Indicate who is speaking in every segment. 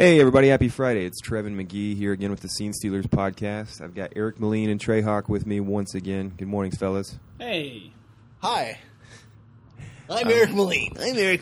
Speaker 1: Hey, everybody. Happy Friday. It's Trevin McGee here again with the Scene Stealers podcast. I've got Eric Moline and Trey Hawk with me once again. Good morning, fellas.
Speaker 2: Hey.
Speaker 3: Hi. I'm Eric Moline.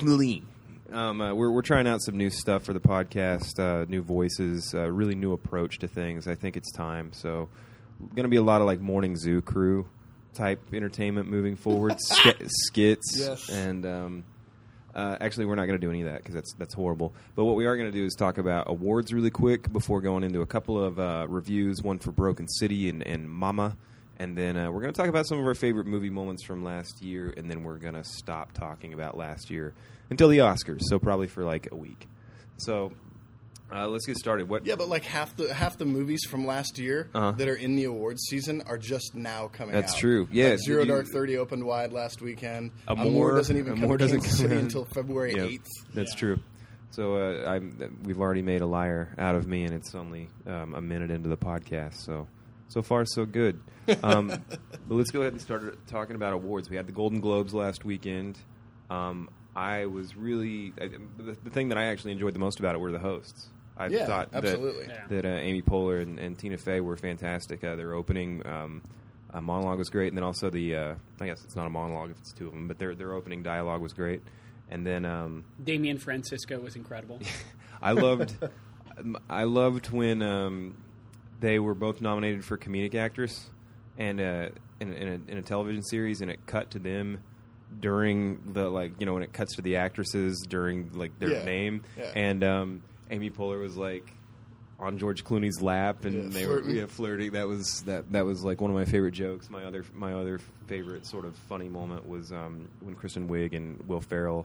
Speaker 1: We're trying out some new stuff for the podcast, new voices, really new approach to things. I think it's time. So, going to be a lot of like morning zoo crew type entertainment moving forward, skits,
Speaker 3: yes.
Speaker 1: And actually, we're not going to do any of that because that's horrible. But what we are going to do is talk about awards really quick before going into a couple of reviews, one for Broken City and Mama. And then we're going to talk about some of our favorite movie moments from last year, and then we're going to stop talking about last year until the Oscars, so probably for like a week. So let's get started.
Speaker 3: Yeah, but like half the movies from last year that are in the awards season are just now coming out.
Speaker 1: That's true. Yeah,
Speaker 3: like Zero Dark 30 opened wide last weekend. Amor doesn't even come to Kansas City until February 8th.
Speaker 1: That's true. So we've already made a liar out of me, and it's only a minute into the podcast, so far, so good. But let's go ahead and start talking about awards. We had the Golden Globes last weekend. I was really the thing that I actually enjoyed the most about it were the hosts. I thought that Amy Poehler and Tina Fey were fantastic. Their opening monologue was great, and then also I guess it's not a monologue if it's two of them, but their opening dialogue was great. And then
Speaker 2: Damian Francisco was incredible.
Speaker 1: I loved when they were both nominated for comedic actress, and in a television series, and it cut to them during the when it cuts to the actresses during their name, and Amy Poehler was like on George Clooney's lap, and they were flirting. That was like one of my favorite jokes. My other favorite sort of funny moment was when Kristen Wiig and Will Ferrell.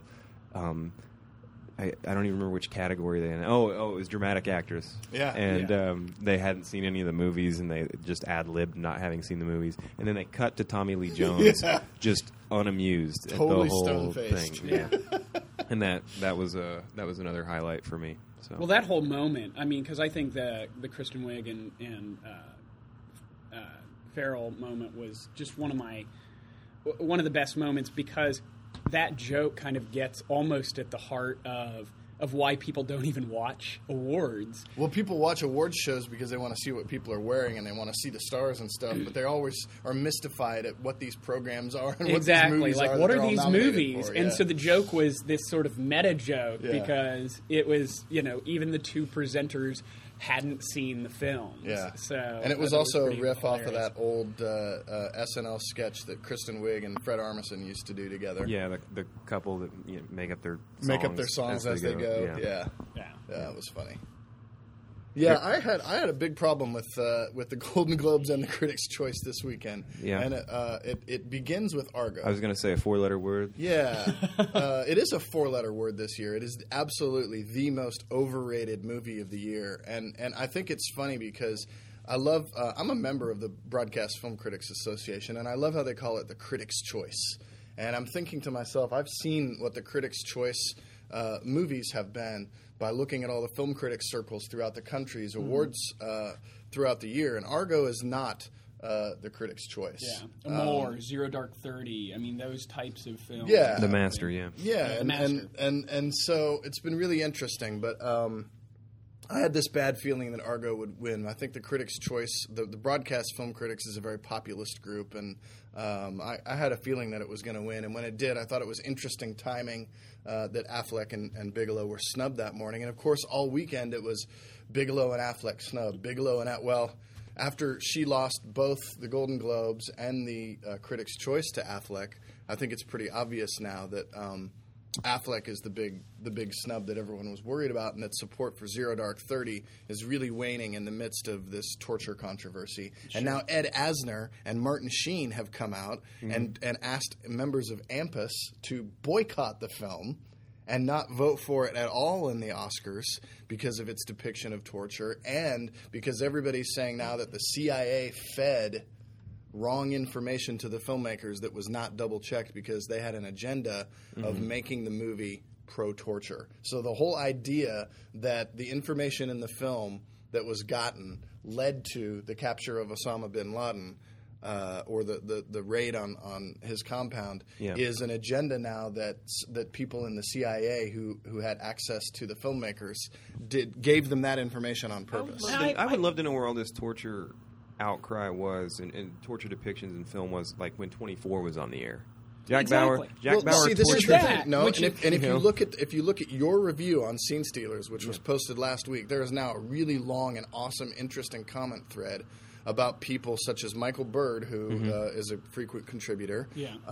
Speaker 1: I don't even remember which category they in. Oh, it was dramatic actress.
Speaker 3: Yeah.
Speaker 1: And they hadn't seen any of the movies, and they just ad-libbed not having seen the movies. And then they cut to Tommy Lee Jones just unamused
Speaker 3: totally
Speaker 1: at the whole
Speaker 3: stone-faced.
Speaker 1: thing. Yeah. And that was another highlight for me. So.
Speaker 2: Well, that whole moment, I mean, because I think the Kristen Wiig and Ferrell moment was just one of the best moments, because that joke kind of gets almost at the heart of why people don't even watch awards.
Speaker 3: Well, people watch awards shows because they want to see what people are wearing and they want to see the stars and stuff, but they always are mystified at what these programs are and
Speaker 2: exactly.
Speaker 3: what these movies are.
Speaker 2: What are these movies?
Speaker 3: For,
Speaker 2: and so the joke was this sort of meta joke because it was, even the two presenters hadn't seen the films.
Speaker 3: Yeah.
Speaker 2: So,
Speaker 3: and it was also a riff off of that old SNL sketch that Kristen Wiig and Fred Armisen used to do together.
Speaker 1: Yeah, the couple that make up their
Speaker 3: songs as they go. Yeah, it was funny. Yeah, I had a big problem with the Golden Globes and the Critics' Choice this weekend.
Speaker 1: Yeah,
Speaker 3: and it begins with Argo.
Speaker 1: I was going to say a 4-letter word.
Speaker 3: Yeah, it is a 4-letter word this year. It is absolutely the most overrated movie of the year, and I think it's funny because I love. I'm a member of the Broadcast Film Critics Association, and I love how they call it the Critics' Choice. And I'm thinking to myself, I've seen what the Critics' Choice movies have been by looking at all the film critics circles throughout the country's awards throughout the year, and Argo is not the Critics' Choice.
Speaker 2: Yeah, Amor, Zero Dark 30. I mean, those types of films.
Speaker 3: Yeah,
Speaker 1: The Master. Yeah,
Speaker 3: The Master. And so it's been really interesting, but I had this bad feeling that Argo would win. I think the Critics' Choice, the Broadcast Film Critics, is a very populist group, and I had a feeling that it was going to win. And when it did, I thought it was interesting timing that Affleck and Bigelow were snubbed that morning. And, of course, all weekend it was Bigelow and Affleck snubbed. Bigelow and after she lost both the Golden Globes and the Critics' Choice to Affleck, I think it's pretty obvious now that Affleck is the big snub that everyone was worried about, and that support for Zero Dark 30 is really waning in the midst of this torture controversy. Sure. And now Ed Asner and Martin Sheen have come out and asked members of AMPAS to boycott the film and not vote for it at all in the Oscars because of its depiction of torture, and because everybody's saying now that the CIA fed wrong information to the filmmakers that was not double-checked because they had an agenda of making the movie pro-torture. So the whole idea that the information in the film that was gotten led to the capture of Osama bin Laden or the raid on his compound
Speaker 1: Yeah.
Speaker 3: is an agenda now that people in the CIA who had access to the filmmakers gave them that information on purpose.
Speaker 1: I would love to know where all this torture outcry was and torture depictions in film was like when 24 was on the air. Jack
Speaker 2: Exactly.
Speaker 1: Bauer
Speaker 3: See, this is
Speaker 1: tortured.
Speaker 3: the
Speaker 2: that,
Speaker 3: thing. No,
Speaker 2: which
Speaker 3: and
Speaker 2: is-
Speaker 3: if you look at your review on Scene Stealers, which was posted last week, there is now a really long and awesome, interesting comment thread about people such as Michael Bird, who is a frequent contributor,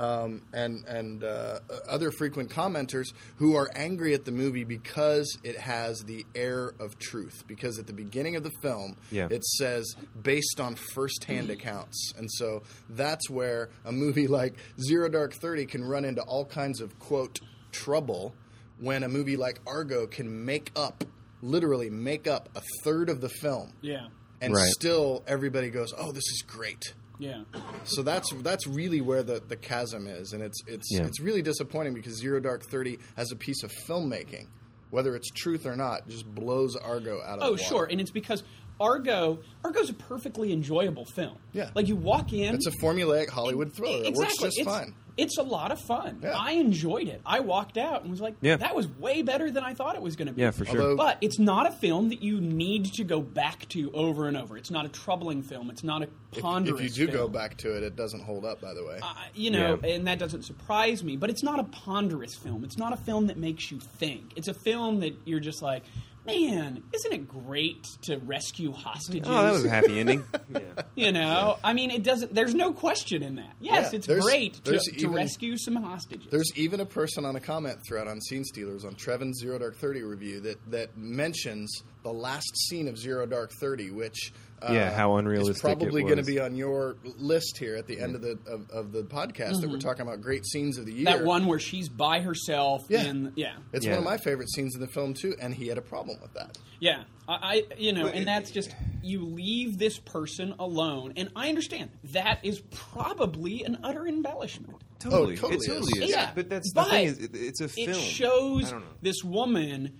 Speaker 3: and other frequent commenters who are angry at the movie because it has the air of truth. Because at the beginning of the film, it says based on first-hand accounts, and so that's where a movie like Zero Dark 30 can run into all kinds of quote trouble when a movie like Argo can literally make up a third of the film.
Speaker 2: Yeah.
Speaker 3: And
Speaker 1: Right.
Speaker 3: still, everybody goes, "Oh, this is great."
Speaker 2: Yeah.
Speaker 3: So that's really where the chasm is, and it's really disappointing because Zero Dark 30 as a piece of filmmaking, whether it's truth or not, just blows Argo out of the water.
Speaker 2: Sure, and it's because Argo's a perfectly enjoyable film.
Speaker 3: Yeah.
Speaker 2: Like you walk in,
Speaker 3: It's a formulaic Hollywood thriller. It works just fine.
Speaker 2: It's a lot of fun.
Speaker 3: Yeah.
Speaker 2: I enjoyed it. I walked out and was like,
Speaker 1: Yeah.
Speaker 2: that was way better than I thought it was going to be.
Speaker 1: Yeah, for sure.
Speaker 3: Although-
Speaker 2: But it's not a film that you need to go back to over and over. It's not a troubling film. It's not a ponderous
Speaker 3: If you do
Speaker 2: film.
Speaker 3: go back to it, it doesn't hold up, by the way.
Speaker 2: And that doesn't surprise me. But it's not a ponderous film. It's not a film that makes you think. It's a film that you're just like, man, isn't it great to rescue hostages?
Speaker 1: Oh, that was a happy ending. Yeah.
Speaker 2: I mean, it doesn't. There's no question in that. Yes,
Speaker 3: Yeah,
Speaker 2: it's
Speaker 3: there's-
Speaker 2: great
Speaker 3: there's
Speaker 2: to
Speaker 3: even-
Speaker 2: rescue some hostages.
Speaker 3: There's even a person on a comment thread on Scene Stealers on Trevin's Zero Dark 30 review that mentions the last scene of Zero Dark 30, which
Speaker 1: how unrealistic
Speaker 3: is probably
Speaker 1: it
Speaker 3: going to
Speaker 1: was.
Speaker 3: be on your list here at the end of the podcast that we're talking about great scenes of the year.
Speaker 2: that one where she's by herself.
Speaker 3: Yeah. It's
Speaker 1: Yeah.
Speaker 3: one of my favorite scenes in the film too, and he had a problem with that.
Speaker 2: Yeah, and that's just, you leave this person alone, and I understand that is probably an utter embellishment.
Speaker 1: Totally.
Speaker 3: totally
Speaker 1: It totally
Speaker 3: is.
Speaker 1: is.
Speaker 2: Yeah,
Speaker 1: But that's the thing is, it's a film.
Speaker 2: It shows
Speaker 1: I don't know.
Speaker 2: this woman.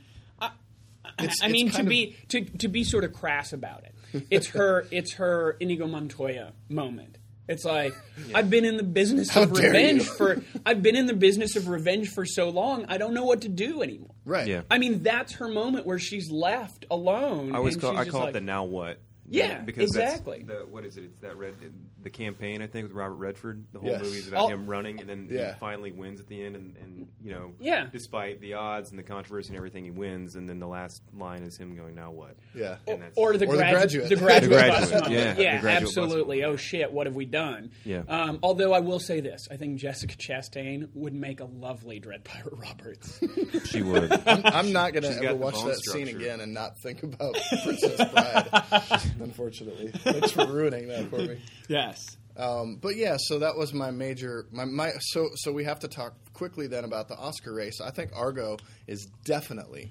Speaker 3: It's
Speaker 2: I mean,
Speaker 3: kind
Speaker 2: to be sort of crass about it, it's her Inigo Montoya moment. It's like I've been in the business of
Speaker 3: dare
Speaker 2: revenge
Speaker 3: you.
Speaker 2: I've been in the business of revenge for so long. I don't know what to do anymore.
Speaker 3: Right.
Speaker 1: Yeah.
Speaker 2: I mean, that's her moment where she's left alone.
Speaker 1: I always
Speaker 2: and
Speaker 1: call
Speaker 2: she's
Speaker 1: I
Speaker 2: just
Speaker 1: call
Speaker 2: like,
Speaker 1: it the now what.
Speaker 2: Yeah,
Speaker 1: because
Speaker 2: exactly.
Speaker 1: That's what is it? It's that the campaign, I think, with Robert Redford. The whole
Speaker 3: Yes.
Speaker 1: movie is about him running, and then
Speaker 3: Yeah.
Speaker 1: he finally wins at the end, and
Speaker 2: Yeah.
Speaker 1: despite the odds and the controversy and everything, he wins, and then the last line is him going, "Now what?"
Speaker 3: Yeah.
Speaker 1: And that's-
Speaker 2: Or the
Speaker 3: Or The
Speaker 2: graduate.
Speaker 3: Graduate.
Speaker 2: The graduate,
Speaker 1: The
Speaker 2: bus
Speaker 1: Graduate,
Speaker 2: moment.
Speaker 1: yeah,
Speaker 2: Yeah,
Speaker 1: the Graduate bus
Speaker 2: absolutely.
Speaker 1: moment.
Speaker 2: Oh shit, what have we done?
Speaker 1: Yeah.
Speaker 2: Although I will say this, I think Jessica Chastain would make a lovely Dread Pirate Roberts.
Speaker 1: She would.
Speaker 3: I'm not going to
Speaker 1: She's got
Speaker 3: ever
Speaker 1: the
Speaker 3: watch
Speaker 1: bone
Speaker 3: that scene
Speaker 1: structure.
Speaker 3: again and not think about Princess Bride. Unfortunately, thanks for ruining that for me.
Speaker 2: Yes.
Speaker 3: But yeah, so that was my major. So we have to talk quickly then about the Oscar race. I think Argo is definitely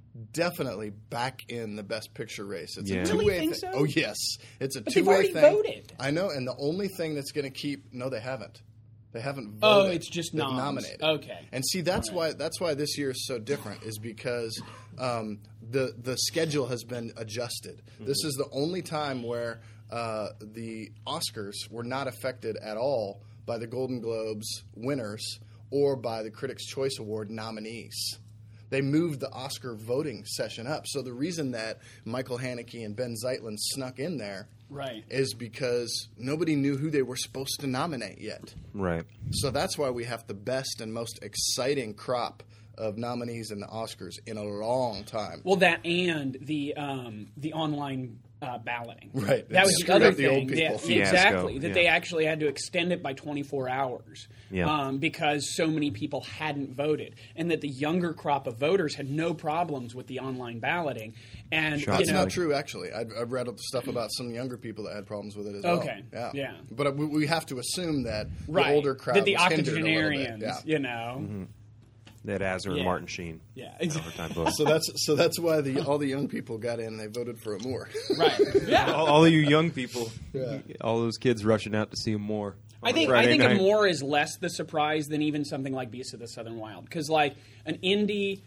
Speaker 3: back in the Best Picture race. It's
Speaker 1: Yeah.
Speaker 3: a
Speaker 2: Really
Speaker 3: two-way
Speaker 2: think
Speaker 3: thing.
Speaker 2: so?
Speaker 3: Oh yes, it's a
Speaker 2: But they've
Speaker 3: two-way
Speaker 2: already
Speaker 3: thing.
Speaker 2: voted.
Speaker 3: I know, and the only thing that's going to keep they haven't. They haven't voted.
Speaker 2: Oh, it's just
Speaker 3: They've
Speaker 2: noms.
Speaker 3: nominated.
Speaker 2: Okay.
Speaker 3: And see, that's why this year is so different, is because the schedule has been adjusted. This is the only time where the Oscars were not affected at all by the Golden Globes winners or by the Critics' Choice Award nominees. They moved the Oscar voting session up. So the reason that Michael Haneke and Ben Zeitlin snuck in there
Speaker 2: Right.
Speaker 3: is because nobody knew who they were supposed to nominate yet.
Speaker 1: Right.
Speaker 3: So that's why we have the best and most exciting crop of nominees in the Oscars in a long time.
Speaker 2: Well, that and the online balloting.
Speaker 3: Right.
Speaker 2: That
Speaker 3: It
Speaker 2: was the
Speaker 3: screwed
Speaker 2: other
Speaker 3: up the old
Speaker 2: thing.
Speaker 3: people.
Speaker 2: Yeah, exactly.
Speaker 1: Fiasco,
Speaker 2: That
Speaker 1: yeah.
Speaker 2: they actually had to extend it by 24 hours.
Speaker 1: Yeah.
Speaker 2: Because so many people hadn't voted, and that the younger crop of voters had no problems with the online balloting. And
Speaker 1: Shocking.
Speaker 3: That's
Speaker 2: you know,
Speaker 3: not true, actually. I've read stuff about some younger people that had problems with it as well.
Speaker 2: Okay, yeah.
Speaker 3: But we have to assume that
Speaker 2: right.
Speaker 3: the older crowd
Speaker 2: that the
Speaker 3: was hindered a little bit.
Speaker 2: octogenarians,
Speaker 3: Yeah.
Speaker 2: you know.
Speaker 1: That Azar
Speaker 2: Yeah.
Speaker 1: and Martin Sheen.
Speaker 2: Yeah,
Speaker 1: Overtime vote.
Speaker 3: So that's why all the young people got in and they voted for Amour.
Speaker 2: right. Yeah.
Speaker 1: all of you young people,
Speaker 3: Yeah.
Speaker 1: all those kids rushing out to see him more.
Speaker 2: I think
Speaker 1: Friday night.
Speaker 2: Amour is less the surprise than even something like Beasts of the Southern Wild, because like an indie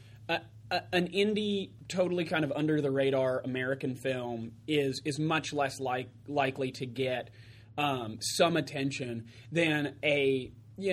Speaker 2: totally kind of under the radar American film is much less likely to get some attention than a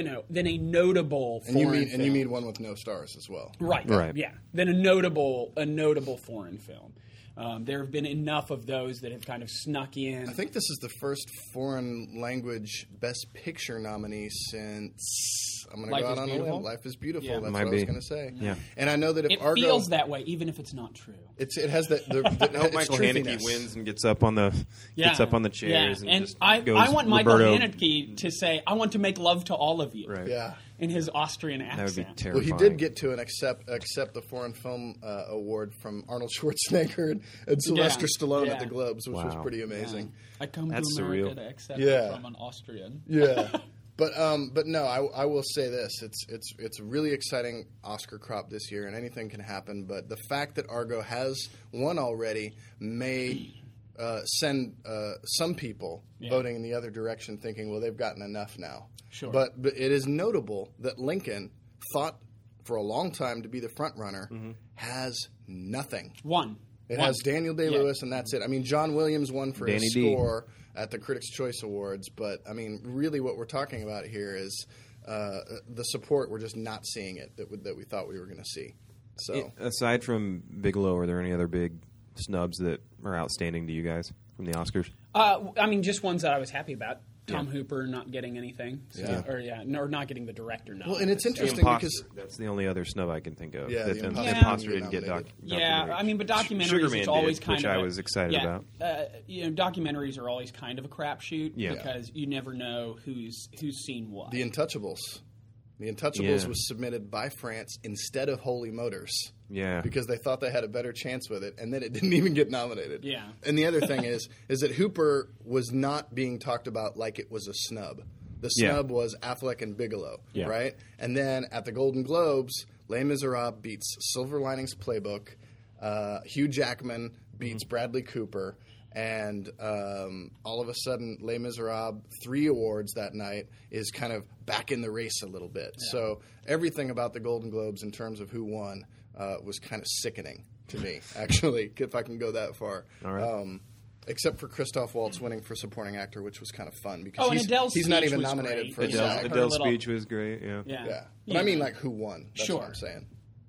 Speaker 2: notable
Speaker 3: And
Speaker 2: foreign film.
Speaker 3: you mean one with no stars as well.
Speaker 2: Right.
Speaker 1: Right.
Speaker 2: Yeah. Than a notable foreign film. There have been enough of those that have kind of snuck in.
Speaker 3: I think this is the first foreign language Best Picture nominee since, I'm going to
Speaker 2: Life
Speaker 3: go out
Speaker 2: is
Speaker 3: on a
Speaker 2: Beautiful?
Speaker 3: limb. Life is Beautiful.
Speaker 2: Yeah.
Speaker 3: That's
Speaker 1: Might
Speaker 3: what I was
Speaker 1: be.
Speaker 3: going to say.
Speaker 1: Yeah.
Speaker 3: And I know that if
Speaker 2: it
Speaker 3: Argo
Speaker 2: feels that way, even if it's not true.
Speaker 3: it has the
Speaker 1: I hope
Speaker 3: it's
Speaker 1: Michael
Speaker 3: truthiness.
Speaker 1: Haneke wins and gets up on the chairs
Speaker 2: and
Speaker 1: and just
Speaker 2: I
Speaker 1: goes
Speaker 2: want Michael
Speaker 1: Roberto.
Speaker 2: Haneke to say, "I want to make love to all of you,"
Speaker 1: Right.
Speaker 3: Yeah.
Speaker 2: in his Austrian
Speaker 1: That would
Speaker 2: accent.
Speaker 1: be
Speaker 3: Well,
Speaker 1: terrifying.
Speaker 3: he did get to accept the foreign film award from Arnold Schwarzenegger and Sylvester Stallone
Speaker 2: Yeah.
Speaker 3: at the Globes, which was
Speaker 1: Wow.
Speaker 3: pretty amazing.
Speaker 2: I come
Speaker 1: That's
Speaker 2: to America
Speaker 1: surreal.
Speaker 2: to accept
Speaker 3: Yeah.
Speaker 2: it from an Austrian.
Speaker 3: Yeah, but no, I will say this: it's a really exciting Oscar crop this year, and anything can happen. But the fact that Argo has won already may send some people voting in the other direction, thinking, well, they've gotten enough now.
Speaker 2: Sure.
Speaker 3: But it is notable that Lincoln, thought for a long time to be the front runner, has nothing.
Speaker 2: One.
Speaker 3: It
Speaker 2: One.
Speaker 3: has Daniel Day-Lewis, and that's it. I mean, John Williams won for
Speaker 1: Danny
Speaker 3: his
Speaker 1: D.
Speaker 3: score at the Critics' Choice Awards, but, I mean, really what we're talking about here is the support. We're just not seeing it that we thought we were going to see. So,
Speaker 1: Aside from Bigelow, are there any other big snubs that are outstanding to you guys from the Oscars?
Speaker 2: I mean, just ones that I was happy about. Tom Hooper not getting anything, or not getting the director.
Speaker 3: well, and it's
Speaker 1: The
Speaker 3: interesting
Speaker 1: Imposter.
Speaker 3: because
Speaker 1: That's the only other snub I can think of.
Speaker 3: Yeah,
Speaker 1: that
Speaker 3: The
Speaker 1: the
Speaker 3: Imposter.
Speaker 1: Imposter
Speaker 3: Yeah.
Speaker 1: didn't get
Speaker 3: Nominated.
Speaker 2: Yeah, I mean, but documentaries,
Speaker 1: Sugar Man
Speaker 2: it's always
Speaker 1: did,
Speaker 2: kind
Speaker 1: which
Speaker 2: of
Speaker 1: I
Speaker 2: a-
Speaker 1: was excited about.
Speaker 2: Documentaries are always kind of a crapshoot
Speaker 1: Yeah.
Speaker 2: because you never know who's seen what.
Speaker 3: The Untouchables. The Untouchables
Speaker 1: Yeah.
Speaker 3: was submitted by France instead of Holy Motors.
Speaker 1: Yeah.
Speaker 3: Because they thought they had a better chance with it, and then it didn't even get nominated.
Speaker 2: Yeah.
Speaker 3: And the other thing is that Hooper was not being talked about like it was a snub. The
Speaker 1: Yeah.
Speaker 3: snub was Affleck and Bigelow,
Speaker 1: Yeah.
Speaker 3: right? And then at the Golden Globes, Les Miserables beats Silver Linings Playbook. Hugh Jackman beats Bradley Cooper. And all of a sudden, Les Miserables, 3 awards that night, is kind of back in the race a little bit. Yeah. So everything about the Golden Globes in terms of who won was kind of sickening to me, actually, if I can go that far.
Speaker 1: All right.
Speaker 3: Except for Christoph Waltz winning for supporting actor, which was kind of fun because
Speaker 2: and Adele's
Speaker 3: he's not
Speaker 2: speech
Speaker 3: even
Speaker 2: was
Speaker 3: nominated
Speaker 2: great.
Speaker 3: for
Speaker 2: Adele's-
Speaker 3: SAG.
Speaker 2: Her
Speaker 1: Adele's
Speaker 2: little-
Speaker 1: speech was great. Yeah.
Speaker 2: Yeah.
Speaker 3: But I mean, like, who won? That's
Speaker 2: Sure.
Speaker 3: what I'm saying.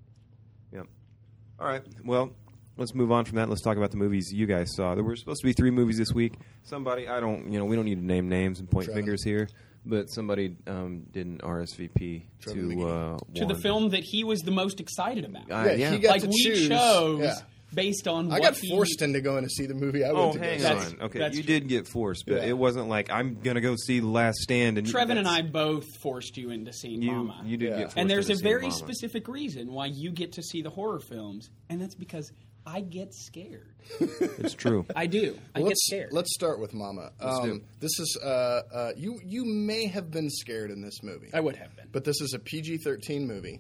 Speaker 1: Yep. All right. Well, let's move on from that. Let's talk about the movies you guys saw. There were supposed to be 3 movies this week. Somebody, we don't need to name names and point
Speaker 3: Trevin.
Speaker 1: fingers here, but somebody didn't RSVP
Speaker 3: Trevin
Speaker 1: to
Speaker 3: McGee.
Speaker 2: to the
Speaker 1: one.
Speaker 2: film that he was the most excited about.
Speaker 3: Yeah, he got
Speaker 2: like
Speaker 3: to
Speaker 2: we
Speaker 3: choose.
Speaker 2: chose
Speaker 3: Yeah.
Speaker 2: based on
Speaker 3: I
Speaker 2: what
Speaker 3: got
Speaker 2: he-
Speaker 3: forced into going to see the movie I
Speaker 1: Oh,
Speaker 3: went to go
Speaker 1: hang
Speaker 3: see.
Speaker 2: That's-
Speaker 1: on. Okay,
Speaker 2: that's
Speaker 1: you
Speaker 2: true.
Speaker 1: did get forced, but
Speaker 3: Yeah.
Speaker 1: it wasn't like I'm gonna go see The Last Stand. And
Speaker 2: Trevin and
Speaker 1: that's-
Speaker 2: I both forced you into seeing Mama.
Speaker 1: You did
Speaker 3: Yeah.
Speaker 1: get forced
Speaker 2: And there's
Speaker 1: into
Speaker 2: a
Speaker 1: seeing
Speaker 2: very
Speaker 1: Mama.
Speaker 2: specific reason why you get to see the horror films, and that's because I get scared.
Speaker 1: It's true.
Speaker 2: I do. I get scared.
Speaker 3: Let's start with Mama.
Speaker 1: do it.
Speaker 3: This is you may have been scared in this movie.
Speaker 2: I would have been.
Speaker 3: But this is a PG-13 movie.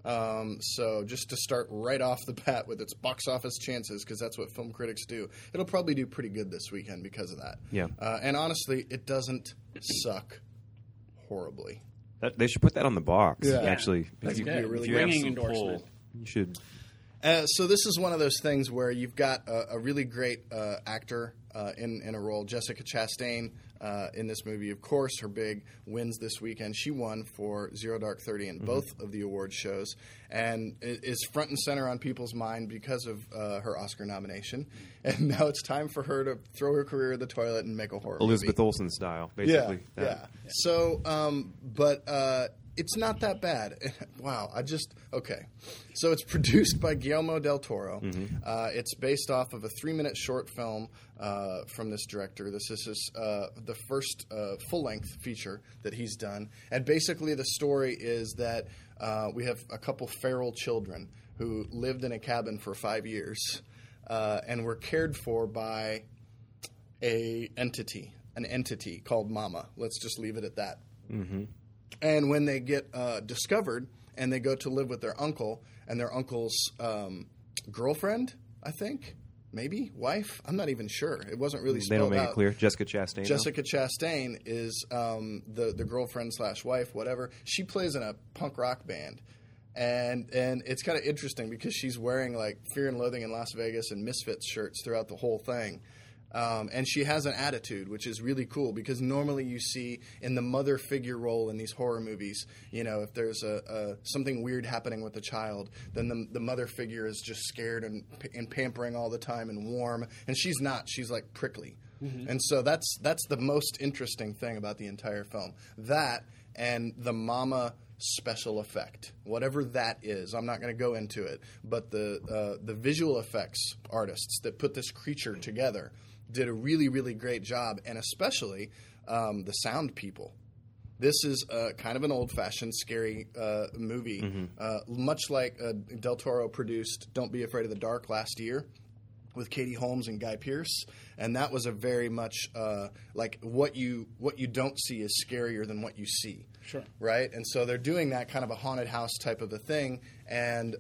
Speaker 3: So just to start right off the bat with its box office chances, because that's what film critics do, it'll probably do pretty good this weekend because of that.
Speaker 1: Yeah.
Speaker 3: And honestly, it doesn't suck horribly.
Speaker 1: They should put that on the box.
Speaker 3: Yeah.
Speaker 1: Actually,
Speaker 3: That
Speaker 1: if you,
Speaker 3: could be a
Speaker 1: if
Speaker 3: really
Speaker 1: you have
Speaker 2: ringing
Speaker 1: some
Speaker 2: endorsement.
Speaker 1: pull, you should.
Speaker 3: So this is one of those things where you've got a really great actor in a role. Jessica Chastain in this movie, of course, her big wins this weekend. She won for Zero Dark 30 in both of the award shows and is front and center on people's mind because of her Oscar nomination. And now it's time for her to throw her career in the toilet and make a horror
Speaker 1: Elizabeth
Speaker 3: movie.
Speaker 1: Olsen style, basically.
Speaker 3: Yeah. So, but it's not that bad. Wow. Okay. So it's produced by Guillermo del Toro. It's based off of a 3-minute short film from this director. This is the first full-length feature that he's done. And basically the story is that we have a couple feral children who lived in a cabin for 5 years and were cared for by an entity called Mama. Let's just leave it at that. And when they get discovered and they go to live with their uncle and their uncle's girlfriend, I think, maybe, wife, I'm not even sure. It wasn't really
Speaker 1: They
Speaker 3: spelled
Speaker 1: don't make
Speaker 3: out.
Speaker 1: it clear. Jessica Chastain. though?
Speaker 3: Jessica Chastain is the girlfriend / wife, whatever. She plays in a punk rock band. And it's kind of interesting because she's wearing like Fear and Loathing in Las Vegas and Misfits shirts throughout the whole thing. And she has an attitude, which is really cool, because normally you see in the mother figure role in these horror movies, if there's something weird happening with the child, then the mother figure is just scared and pampering all the time and warm, and she's not. She's like prickly. Mm-hmm. And so that's the most interesting thing about the entire film. That and the mama special effect, whatever that is. I'm not going to go into it, but the visual effects artists that put this creature together did a really, really great job, and especially the sound people. This is kind of an old-fashioned, scary movie, much like Del Toro produced Don't Be Afraid of the Dark last year with Katie Holmes and Guy Pearce, and that was a very much like what you don't see is scarier than what you see.
Speaker 2: Sure.
Speaker 3: Right? And so they're doing that kind of a haunted house type of a thing. And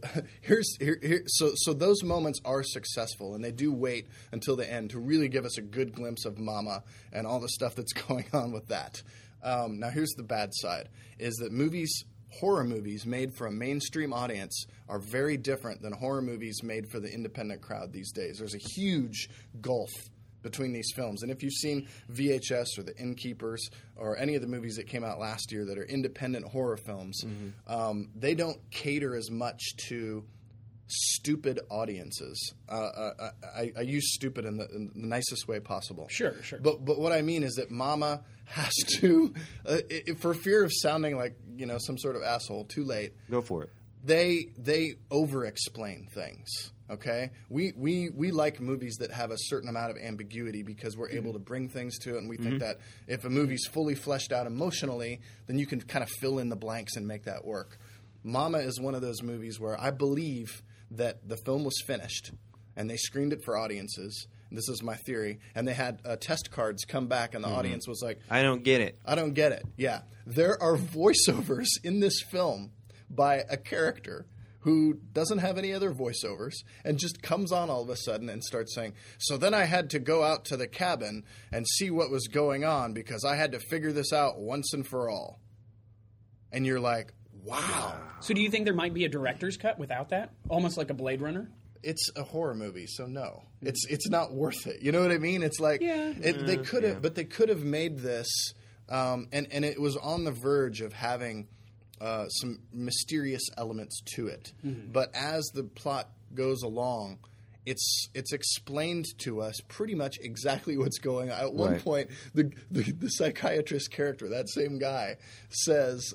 Speaker 3: so those moments are successful, and they do wait until the end to really give us a good glimpse of Mama and all the stuff that's going on with that. Now, here's the bad side, is that horror movies made for a mainstream audience are very different than horror movies made for the independent crowd these days. There's a huge gulf between these films. And if you've seen VHS or The Innkeepers or any of the movies that came out last year that are independent horror films, they don't cater as much to stupid audiences. I use stupid in the nicest way possible.
Speaker 2: Sure.
Speaker 3: But what I mean is that Mama has to, for fear of sounding like some sort of asshole, too late.
Speaker 1: Go for it.
Speaker 3: They over-explain things. Okay, we like movies that have a certain amount of ambiguity because we're able to bring things to it, and we think that if a movie's fully fleshed out emotionally, then you can kind of fill in the blanks and make that work. Mama is one of those movies where I believe that the film was finished, and they screened it for audiences. This is my theory, and they had test cards come back, and the audience was like,
Speaker 1: I don't get it.
Speaker 3: I don't get it. Yeah, there are voiceovers in this film by a character who doesn't have any other voiceovers and just comes on all of a sudden and starts saying, so then I had to go out to the cabin and see what was going on because I had to figure this out once and for all. And you're like, wow.
Speaker 2: So do you think there might be a director's cut without that? Almost like a Blade Runner?
Speaker 3: It's a horror movie, so no. It's not worth it. You know what I mean? It's like they could have, but they could have made this, and it was on the verge of having some mysterious elements to it. But as the plot goes along, it's explained to us pretty much exactly what's going on. At one point, the psychiatrist character, that same guy, says,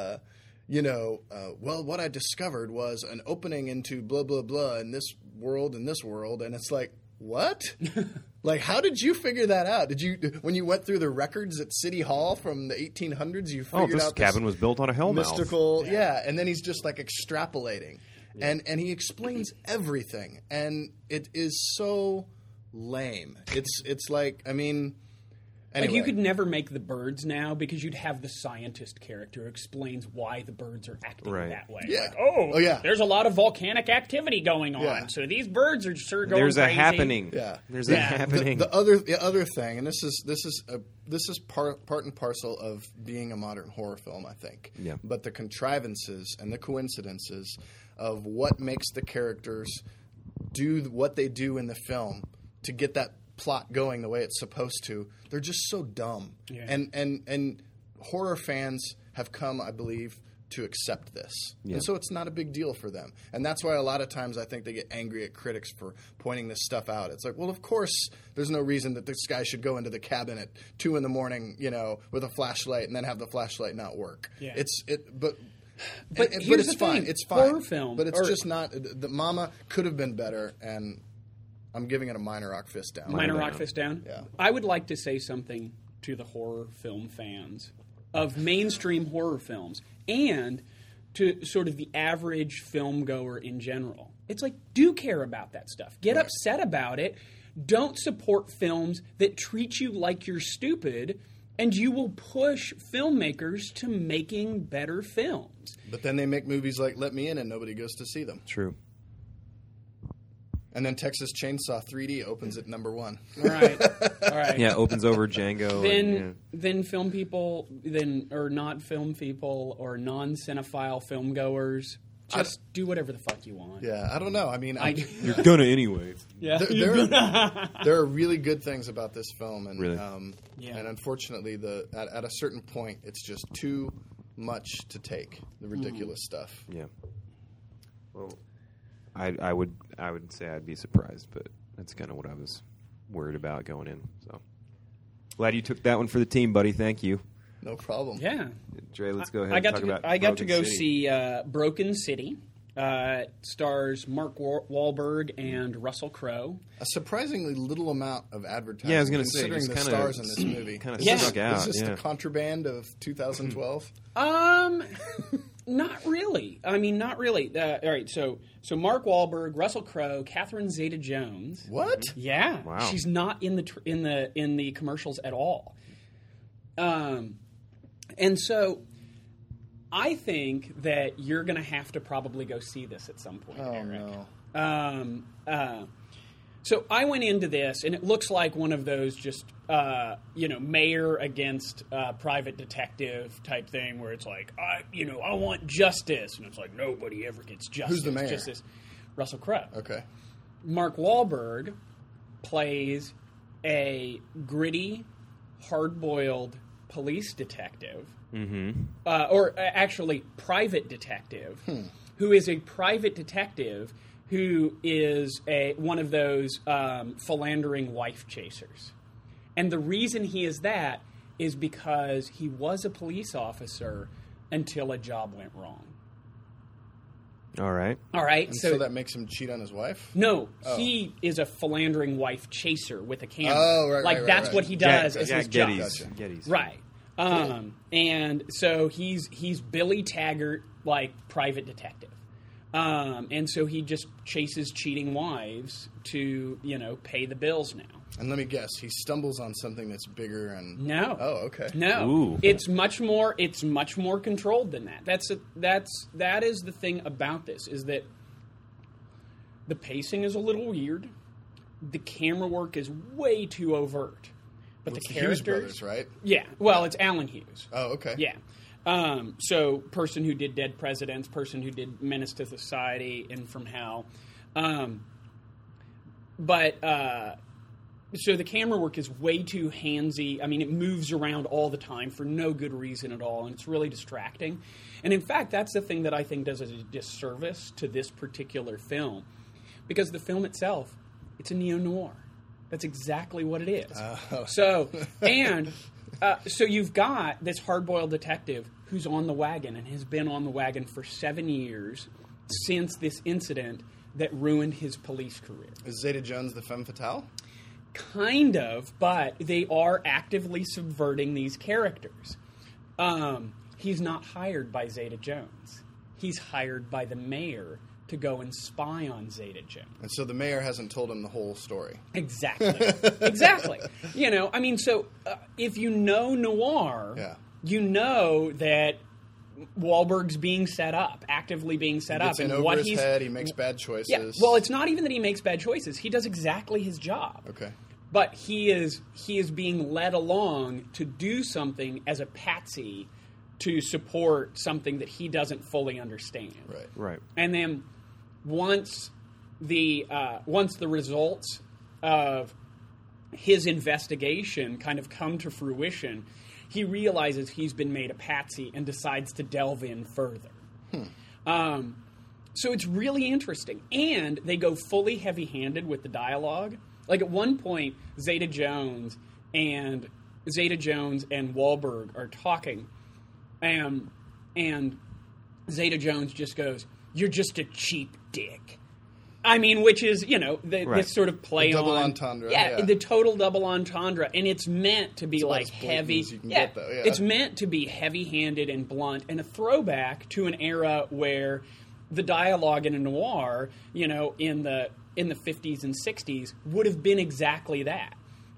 Speaker 3: well, what I discovered was an opening into blah, blah, blah in this world and this world. And it's like, what? Like, how did you figure that out? When you went through the records at City Hall from the 1800s, you figured
Speaker 1: this
Speaker 3: out
Speaker 1: cabin was built on a hellmouth.
Speaker 3: Mystical, and then he's just like extrapolating. Yeah. And he explains everything. And it is so lame. It's like, I mean... Anyway.
Speaker 2: Like, you could never make the birds now because you'd have the scientist character who explains why the birds are acting that way.
Speaker 3: Yeah.
Speaker 2: Like, there's a lot of volcanic activity going on, so these birds are sure going
Speaker 1: There's
Speaker 2: crazy.
Speaker 1: A happening.
Speaker 3: Yeah.
Speaker 1: There's a happening.
Speaker 3: The other thing, and this is part and parcel of being a modern horror film, I think.
Speaker 1: Yeah.
Speaker 3: But the contrivances and the coincidences of what makes the characters do what they do in the film to get that plot going the way it's supposed to, they're just so dumb. Yeah. And horror fans have come, I believe, to accept this. Yeah. And so it's not a big deal for them. And that's why a lot of times I think they get angry at critics for pointing this stuff out. It's like, well, of course there's no reason that this guy should go into the cabin at 2 a.m, with a flashlight and then have the flashlight not work.
Speaker 2: Yeah.
Speaker 3: But
Speaker 2: here's
Speaker 3: it's
Speaker 2: the
Speaker 3: fine.
Speaker 2: thing.
Speaker 3: It's fine.
Speaker 2: Horror film.
Speaker 3: But it's just not. The Mama could have been better, and I'm giving it a minor rock fist down.
Speaker 2: Minor rock fist down?
Speaker 3: Yeah.
Speaker 2: I would like to say something to the horror film fans of mainstream horror films and to sort of the average film goer in general. It's like, do care about that stuff. Get upset about it. Don't support films that treat you like you're stupid, and you will push filmmakers to making better films.
Speaker 3: But then they make movies like Let Me In and nobody goes to see them.
Speaker 1: True.
Speaker 3: And then Texas Chainsaw 3D opens at number 1.
Speaker 2: All right.
Speaker 1: Yeah, opens over Django.
Speaker 2: Then film people, or not film people, or non-cinephile film goers Just do whatever the fuck you want.
Speaker 3: Yeah, I don't know. I mean,
Speaker 1: You're gonna anyway.
Speaker 2: Yeah.
Speaker 3: there are really good things about this film, and
Speaker 1: Really?
Speaker 3: and unfortunately, at a certain point, it's just too much to take. The ridiculous stuff.
Speaker 1: Yeah. Well, I would say I'd be surprised, but that's kind of what I was worried about going in. So glad you took that one for the team, buddy. Thank you.
Speaker 3: No problem.
Speaker 2: Yeah.
Speaker 1: Dre, let's go ahead.
Speaker 2: I
Speaker 1: and
Speaker 2: got
Speaker 1: talk
Speaker 2: to
Speaker 1: about
Speaker 2: I got to
Speaker 1: Broken
Speaker 2: go
Speaker 1: City.
Speaker 2: see Broken City. It stars Mark Wahlberg and Russell Crowe.
Speaker 3: A surprisingly little amount of advertising.
Speaker 1: Yeah, I was going to say,
Speaker 3: considering
Speaker 1: just
Speaker 3: the
Speaker 1: kinda-
Speaker 3: stars in this movie.
Speaker 1: Kind of
Speaker 2: Yeah.
Speaker 1: stuck out.
Speaker 3: Is this
Speaker 1: yeah.
Speaker 3: the contraband of 2012?
Speaker 2: Not really. I mean, not really. All right, so Mark Wahlberg, Russell Crowe, Catherine Zeta-Jones.
Speaker 3: What?
Speaker 2: Yeah,
Speaker 1: Wow.
Speaker 2: she's not in the commercials at all. And so I think that you're going to have to probably go see this at some point,
Speaker 3: Oh
Speaker 2: Eric.
Speaker 3: no.
Speaker 2: So I went into this, and it looks like one of those just, mayor against private detective type thing, where it's like, I want justice, and it's like nobody ever gets justice.
Speaker 3: Who's the mayor?
Speaker 2: Justice. Russell Crowe.
Speaker 3: Okay.
Speaker 2: Mark Wahlberg plays a gritty, hard-boiled police detective, or actually private detective, who is a private detective who is one of those philandering wife chasers. And the reason he is that is because he was a police officer until a job went wrong.
Speaker 1: All right.
Speaker 2: All right?
Speaker 3: And so that makes him cheat on his wife?
Speaker 2: No, he is a philandering wife chaser with a camera.
Speaker 3: Oh, right,
Speaker 2: like
Speaker 3: right,
Speaker 2: that's
Speaker 3: right.
Speaker 2: what he does
Speaker 1: Yeah,
Speaker 2: as his
Speaker 1: Gettys.
Speaker 2: job.
Speaker 3: Gotcha.
Speaker 1: Gettys.
Speaker 2: Right. And so he's Billy Taggart, like private detective. And so he just chases cheating wives to, pay the bills now.
Speaker 3: And let me guess, he stumbles on something that's bigger and...
Speaker 2: No.
Speaker 3: Oh, okay.
Speaker 2: No.
Speaker 1: Ooh.
Speaker 2: It's much more controlled than that. That is the thing about this, is that the pacing is a little weird. The camera work is way too overt. But
Speaker 3: It's
Speaker 2: the
Speaker 3: the Hughes
Speaker 2: characters,
Speaker 3: brothers, right?
Speaker 2: Yeah. Well, it's Alan Hughes.
Speaker 3: Oh, okay.
Speaker 2: Yeah. So, person who did Dead Presidents, person who did Menace to Society and From Hell. So the camera work is way too handsy. I mean, it moves around all the time for no good reason at all, and it's really distracting. And in fact, that's the thing that I think does a disservice to this particular film. Because the film itself, it's a neo-noir. That's exactly what it is. So you've got this hard-boiled detective who's on the wagon and has been on the wagon for 7 years since this incident that ruined his police career.
Speaker 3: Is Zeta-Jones the femme fatale?
Speaker 2: Kind of, but they are actively subverting these characters. He's not hired by Zeta-Jones. He's hired by the mayor to go and spy on Zeta-Jones.
Speaker 3: And so the mayor hasn't told him the whole story.
Speaker 2: Exactly. Exactly. So if you know noir,
Speaker 3: Yeah.
Speaker 2: you know that Wahlberg's being set up, actively being set
Speaker 3: He gets
Speaker 2: up.
Speaker 3: in
Speaker 2: And
Speaker 3: over
Speaker 2: what
Speaker 3: his head, he makes bad choices.
Speaker 2: Yeah. Well, it's not even that he makes bad choices. He does exactly his job.
Speaker 3: Okay.
Speaker 2: But he is being led along to do something as a patsy to support something that he doesn't fully understand.
Speaker 3: Right.
Speaker 1: Right.
Speaker 2: And then once the results of his investigation kind of come to fruition, he realizes he's been made a patsy and decides to delve in further. So it's really interesting. And they go fully heavy-handed with the dialogue. Like at one point, Zeta-Jones and Wahlberg are talking, and Zeta-Jones just goes, "You're just a cheap dick." I mean, which is, this sort of play
Speaker 3: The double
Speaker 2: on
Speaker 3: entendre,
Speaker 2: yeah,
Speaker 3: yeah.
Speaker 2: the total double entendre, and it's meant to be
Speaker 3: about
Speaker 2: like
Speaker 3: as blatant
Speaker 2: heavy.
Speaker 3: as you can get, though, yeah.
Speaker 2: It's meant to be heavy-handed and blunt, and a throwback to an era where the dialogue in a noir, in the 50s and 60s, would have been exactly that.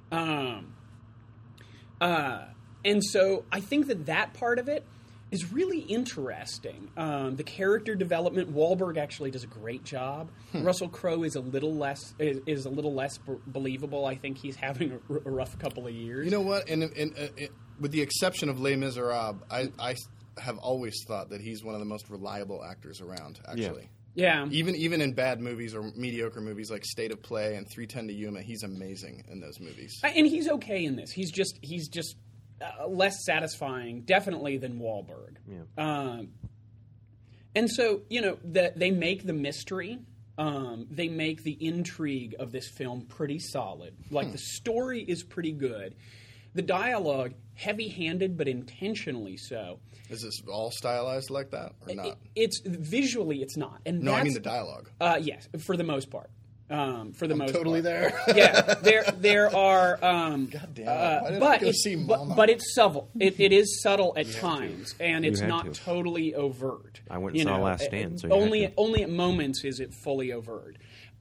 Speaker 2: And so I think that part of it is really interesting. The character development, Wahlberg actually does a great job. Russell Crowe is a little less believable. I think he's having a rough couple of years.
Speaker 3: You know what? With the exception of Les Miserables, I have always thought that he's one of the most reliable actors around. Actually,
Speaker 2: Yeah.
Speaker 3: even in bad movies or mediocre movies like State of Play and 3:10 to Yuma, he's amazing in those movies.
Speaker 2: And he's okay in this. He's just less satisfying, definitely, than Wahlberg.
Speaker 1: Yeah.
Speaker 2: And so, they make the mystery, they make the intrigue of this film pretty solid. Like, the story is pretty good. The dialogue, heavy-handed, but intentionally so.
Speaker 3: Is this all stylized like that or not?
Speaker 2: It's visually, it's not. And
Speaker 3: No, I mean
Speaker 2: that's-
Speaker 3: the dialogue.
Speaker 2: Yes, for the most part. For the most
Speaker 3: Totally
Speaker 2: part.
Speaker 3: there.
Speaker 2: Yeah, there are.
Speaker 3: God damn it! Why did I
Speaker 2: but
Speaker 3: go
Speaker 2: it's
Speaker 3: see Mama?
Speaker 2: but it's subtle. It is subtle at times, and it's
Speaker 1: had
Speaker 2: not
Speaker 1: to.
Speaker 2: totally overt.
Speaker 1: I went and saw Last Stand, so you
Speaker 2: only
Speaker 1: had to.
Speaker 2: only at moments is it fully overt.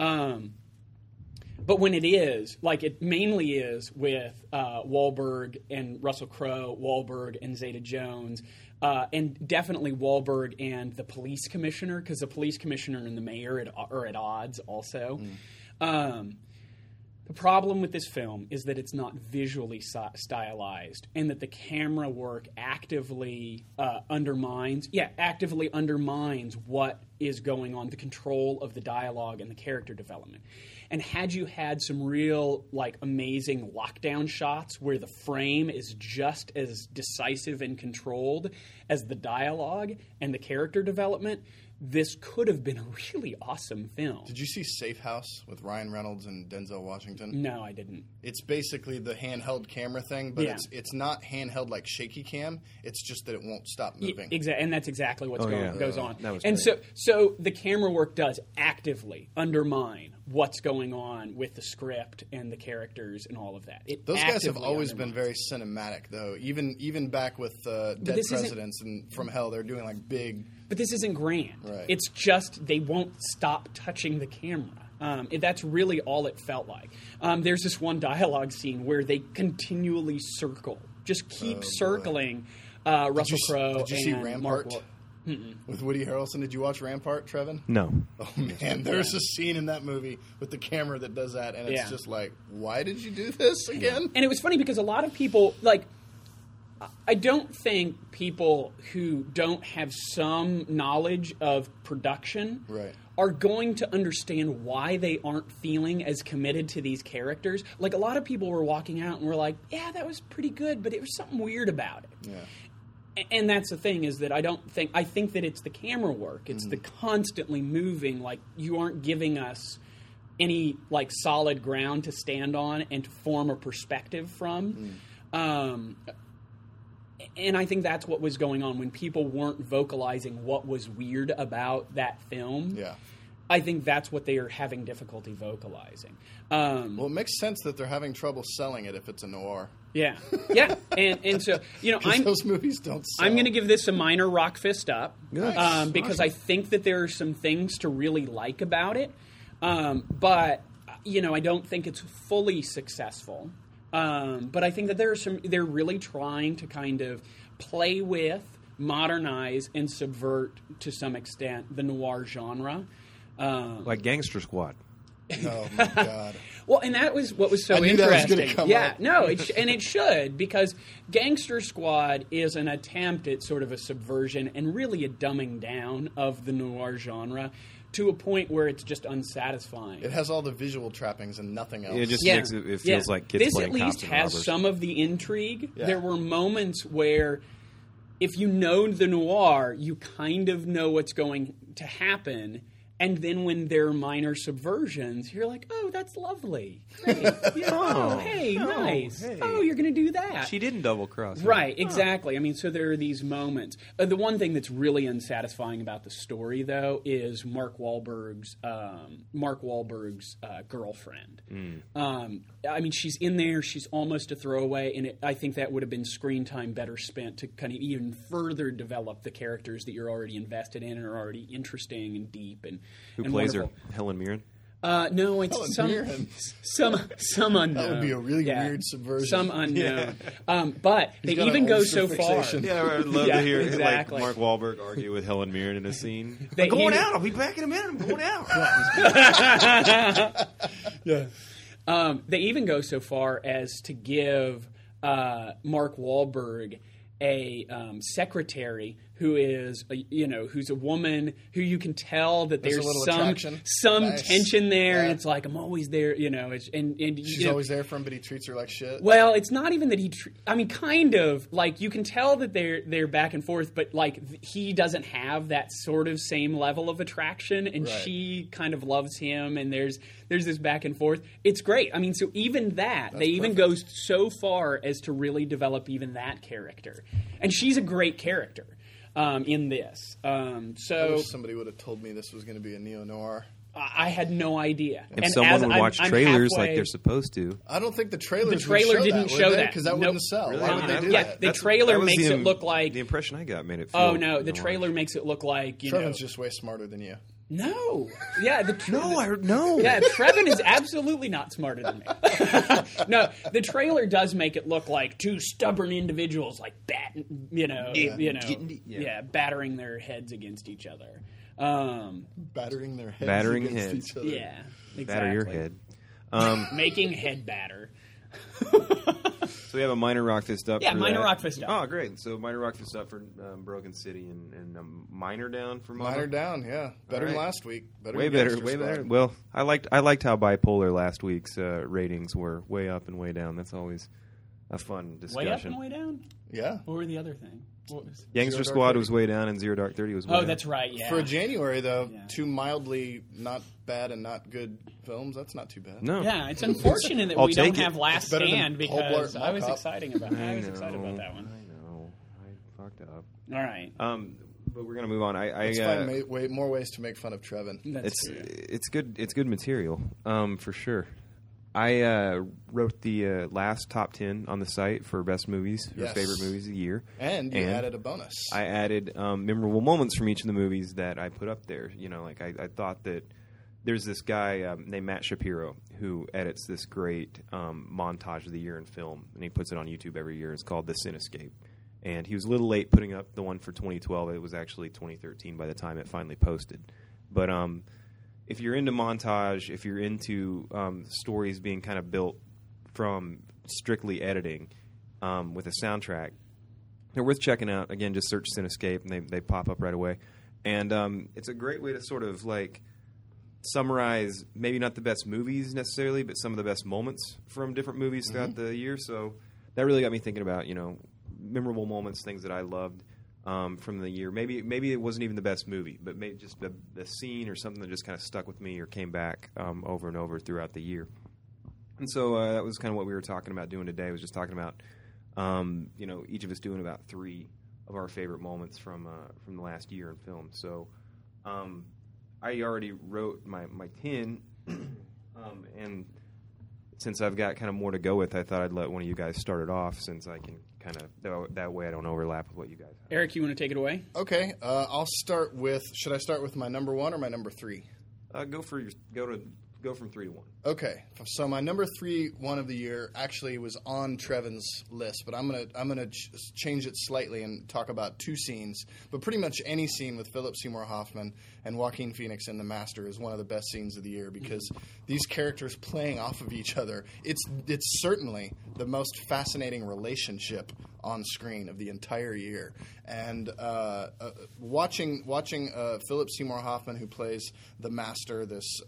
Speaker 2: But when it is, like it mainly is with Wahlberg and Russell Crowe, Wahlberg and Zeta Jones, and definitely Wahlberg and the police commissioner, because the police commissioner and the mayor are at odds also. The problem with this film is that it's not visually stylized, and that the camera work actively undermines what is going on, the control of the dialogue and the character development. And had you had some real, amazing lockdown shots where the frame is just as decisive and controlled as the dialogue and the character development, this could have been a really awesome film.
Speaker 3: Did you see Safe House with Ryan Reynolds and Denzel Washington?
Speaker 2: No, I didn't.
Speaker 3: It's basically the handheld camera thing, but
Speaker 2: Yeah.
Speaker 3: it's not handheld like shaky cam. It's just that it won't stop moving.
Speaker 2: And that's exactly what goes on.
Speaker 1: That was
Speaker 2: and
Speaker 1: great.
Speaker 2: so the camera work does actively undermine what's going on with the script and the characters and all of that.
Speaker 3: Those guys have always been very cinematic, though. Even back with Dead
Speaker 2: this isn't-
Speaker 3: Presidents and From Hell, they're doing big.
Speaker 2: But this isn't grand.
Speaker 3: Right.
Speaker 2: It's just they won't stop touching the camera. That's really all it felt like. There's this one dialogue scene where they continually just keep circling Russell Crowe
Speaker 3: Did you see
Speaker 2: and
Speaker 3: Rampart
Speaker 2: Mark
Speaker 3: with Woody Harrelson? Did you watch Rampart, Trevin?
Speaker 1: No.
Speaker 3: Oh man, there's a scene in that movie with the camera that does that, and it's
Speaker 2: Yeah.
Speaker 3: just why did you do this again?
Speaker 2: And it was funny because a lot of people, I don't think people who don't have some knowledge of production
Speaker 3: Right.
Speaker 2: are going to understand why they aren't feeling as committed to these characters. Like, a lot of people were walking out and were like, yeah, that was pretty good, but it was something weird about it.
Speaker 3: Yeah.
Speaker 2: And that's the thing, is that I think that it's the camera work. It's the constantly moving, you aren't giving us any, solid ground to stand on and to form a perspective from. And I think that's what was going on when people weren't vocalizing what was weird about that film.
Speaker 3: Yeah.
Speaker 2: I think that's what they are having difficulty vocalizing.
Speaker 3: Well, it makes sense that they're having trouble selling it if it's a noir.
Speaker 2: Yeah. And so,
Speaker 3: 'Cause those movies don't sell.
Speaker 2: I'm going to give this a minor rock fist up
Speaker 1: Nice.
Speaker 2: because I think that there are some things to really like about it. But, I don't think it's fully successful. But I think that they're really trying to kind of play with, modernize, and subvert to some extent the noir genre.
Speaker 1: Like Gangster Squad.
Speaker 3: Oh my god.
Speaker 2: Well, and that was what was so
Speaker 3: I knew that was
Speaker 2: interesting.
Speaker 3: gonna come
Speaker 2: Yeah,
Speaker 3: up.
Speaker 2: no, and it should, because Gangster Squad is an attempt at sort of a subversion and really a dumbing down of the noir genre to a point where it's just unsatisfying.
Speaker 3: It has all the visual trappings and nothing else.
Speaker 1: It just makes it feels like kids
Speaker 2: this
Speaker 1: playing
Speaker 2: at
Speaker 1: cops
Speaker 2: least
Speaker 1: and
Speaker 2: has
Speaker 1: robbers.
Speaker 2: some of the intrigue.
Speaker 3: Yeah.
Speaker 2: There were moments where, if you know the noir, you kind of know what's going to happen. And then when there are minor subversions, you're like, oh, that's lovely. Great. Yeah, oh, hey, nice.
Speaker 1: hey.
Speaker 2: Oh, you're going to do that.
Speaker 1: She didn't double cross. her.
Speaker 2: Right, exactly. I mean, so there are these moments. The one thing that's really unsatisfying about the story, though, is Mark Wahlberg's girlfriend. I mean, she's in there. She's almost a throwaway, and I think that would have been screen time better spent to kind of even further develop the characters that you're already invested in and are already interesting and deep and
Speaker 1: Who
Speaker 2: and
Speaker 1: plays
Speaker 2: wonderful.
Speaker 1: her? Helen Mirren.
Speaker 2: No, it's
Speaker 3: Helen
Speaker 2: some unknown.
Speaker 3: That would be a really weird subversion.
Speaker 2: Some unknown. But they
Speaker 3: got an
Speaker 2: even go
Speaker 3: ulcer
Speaker 2: so far.
Speaker 3: fixation.
Speaker 1: Yeah, I'd love
Speaker 2: Yeah,
Speaker 1: to hear
Speaker 2: exactly.
Speaker 1: Mark Wahlberg argue with Helen Mirren in a scene.
Speaker 2: They
Speaker 1: I'm going
Speaker 2: even-
Speaker 1: out. I'll be back in a minute. I'm going out.
Speaker 2: They even go so far as to give Mark Wahlberg a secretary who is who's a woman who you can tell that
Speaker 3: There's
Speaker 2: there's
Speaker 3: a little
Speaker 2: some
Speaker 3: attraction. Nice.
Speaker 2: tension there,
Speaker 3: Yeah.
Speaker 2: and it's like I'm always there, it's, and
Speaker 3: She's always there for him, but he treats her like shit.
Speaker 2: well, it's not even that kind of like you can tell that they're back and forth, but like he doesn't have that sort of same level of attraction, and
Speaker 3: Right.
Speaker 2: she kind of loves him, and there's this back and forth. It's great. I mean, so even they even go so far as to really develop even that character, and she's a great character in this.
Speaker 3: I
Speaker 2: So
Speaker 3: wish somebody would have told me this was going to be a neo-noir.
Speaker 2: I had no idea.
Speaker 1: If
Speaker 2: And
Speaker 1: someone
Speaker 2: as
Speaker 1: would
Speaker 2: I'm-
Speaker 1: watch
Speaker 2: I'm
Speaker 1: trailers like
Speaker 2: halfway-
Speaker 1: they're supposed to.
Speaker 3: I don't think the trailers
Speaker 2: trailer
Speaker 3: would
Speaker 2: didn't
Speaker 3: show
Speaker 2: show
Speaker 3: that
Speaker 2: that.
Speaker 3: because that
Speaker 2: Nope.
Speaker 3: wouldn't sell.
Speaker 1: Really?
Speaker 3: Why would they do
Speaker 2: Yeah,
Speaker 3: that?
Speaker 2: the trailer
Speaker 1: that was
Speaker 2: makes it look like
Speaker 1: the impression I got made it feel.
Speaker 2: oh no, the
Speaker 1: noir.
Speaker 2: trailer makes it look like
Speaker 3: Trevin's just way smarter than you.
Speaker 2: No. Yeah,
Speaker 1: No.
Speaker 2: Yeah, Trevin is absolutely not smarter than me. No, the trailer does make it look like two stubborn individuals like battering their heads against each other.
Speaker 3: Battering their heads
Speaker 1: Battering
Speaker 3: against
Speaker 1: heads.
Speaker 3: each other.
Speaker 2: Yeah, exactly.
Speaker 1: Batter your head.
Speaker 2: Making head batter.
Speaker 1: So we have a minor rock fist up.
Speaker 2: Yeah,
Speaker 1: for
Speaker 2: minor
Speaker 1: that.
Speaker 2: rock fist up.
Speaker 1: Oh, great. So minor rock fist up for Broken City and minor down for Mama.
Speaker 3: Minor down, yeah. Better
Speaker 1: All
Speaker 3: than
Speaker 1: right.
Speaker 3: last week.
Speaker 1: Way
Speaker 3: than
Speaker 1: better,
Speaker 3: Gangster
Speaker 1: way
Speaker 3: Squad.
Speaker 1: better. Well, I liked how bipolar last week's ratings were way up and way down. That's always a fun discussion.
Speaker 2: Way up and way down?
Speaker 3: Yeah.
Speaker 2: What were the other thing? What was
Speaker 1: Gangster
Speaker 3: Zero Dark
Speaker 1: Squad
Speaker 3: 30.
Speaker 1: was way down and Zero Dark 30 was way
Speaker 2: Oh,
Speaker 1: up.
Speaker 2: that's right, yeah.
Speaker 3: For January, though,
Speaker 2: Yeah.
Speaker 3: two mildly not bad and not good films, that's not too bad.
Speaker 1: No.
Speaker 2: Yeah, it's unfortunate that
Speaker 1: I'll
Speaker 2: we don't
Speaker 1: take it.
Speaker 2: have Last
Speaker 3: It's better than
Speaker 2: Stand
Speaker 3: Paul Blart
Speaker 2: because I was
Speaker 3: Mall Cop.
Speaker 2: excited about that one.
Speaker 1: I know. I fucked up.
Speaker 2: All right.
Speaker 1: But we're gonna move on.
Speaker 3: Let's find more ways to make fun of Trevin.
Speaker 2: That's true.
Speaker 1: It's good. It's good material, for sure. I wrote the last top 10 on the site for best movies, or
Speaker 3: Yes.
Speaker 1: favorite movies of the year.
Speaker 3: And you added a bonus.
Speaker 1: I added memorable moments from each of the movies that I put up there. You know, like I thought that there's this guy named Matt Shapiro who edits this great montage of the year in film, and he puts it on YouTube every year. It's called The Cinescape. And he was a little late putting up the one for 2012. It was actually 2013 by the time it finally posted. But if you're into montage, if you're into stories being kind of built from strictly editing with a soundtrack, they're worth checking out. Again, just search Cinescape, and they pop up right away. And it's a great way to sort of like summarize maybe not the best movies necessarily, but some of the best moments from different movies throughout the year. So that really got me thinking about, memorable moments, things that I loved from the year. Maybe it wasn't even the best movie, but maybe just the scene or something that just kind of stuck with me or came back over and over throughout the year. And so that was kind of what we were talking about doing today. Was just talking about each of us doing about 3 of our favorite moments from the last year in film. So I already wrote my 10, and since I've got kind of more to go with, I thought I'd let one of you guys start it off, since I can kind of that way I don't overlap with what you guys have.
Speaker 2: Eric, you want to take it away?
Speaker 3: Okay, I'll start with. Should I start with my number 1 or my number 3? Go from 3 to 1. Okay, so my number 3 one of the year actually was on Trevin's list, but I'm gonna change it slightly and talk about 2 scenes. But pretty much any scene with Philip Seymour Hoffman and Joaquin Phoenix in The Master is one of the best scenes of the year, because these characters playing off of each other. It's certainly the most fascinating relationship on screen of the entire year. And watching Philip Seymour Hoffman, who plays the Master, this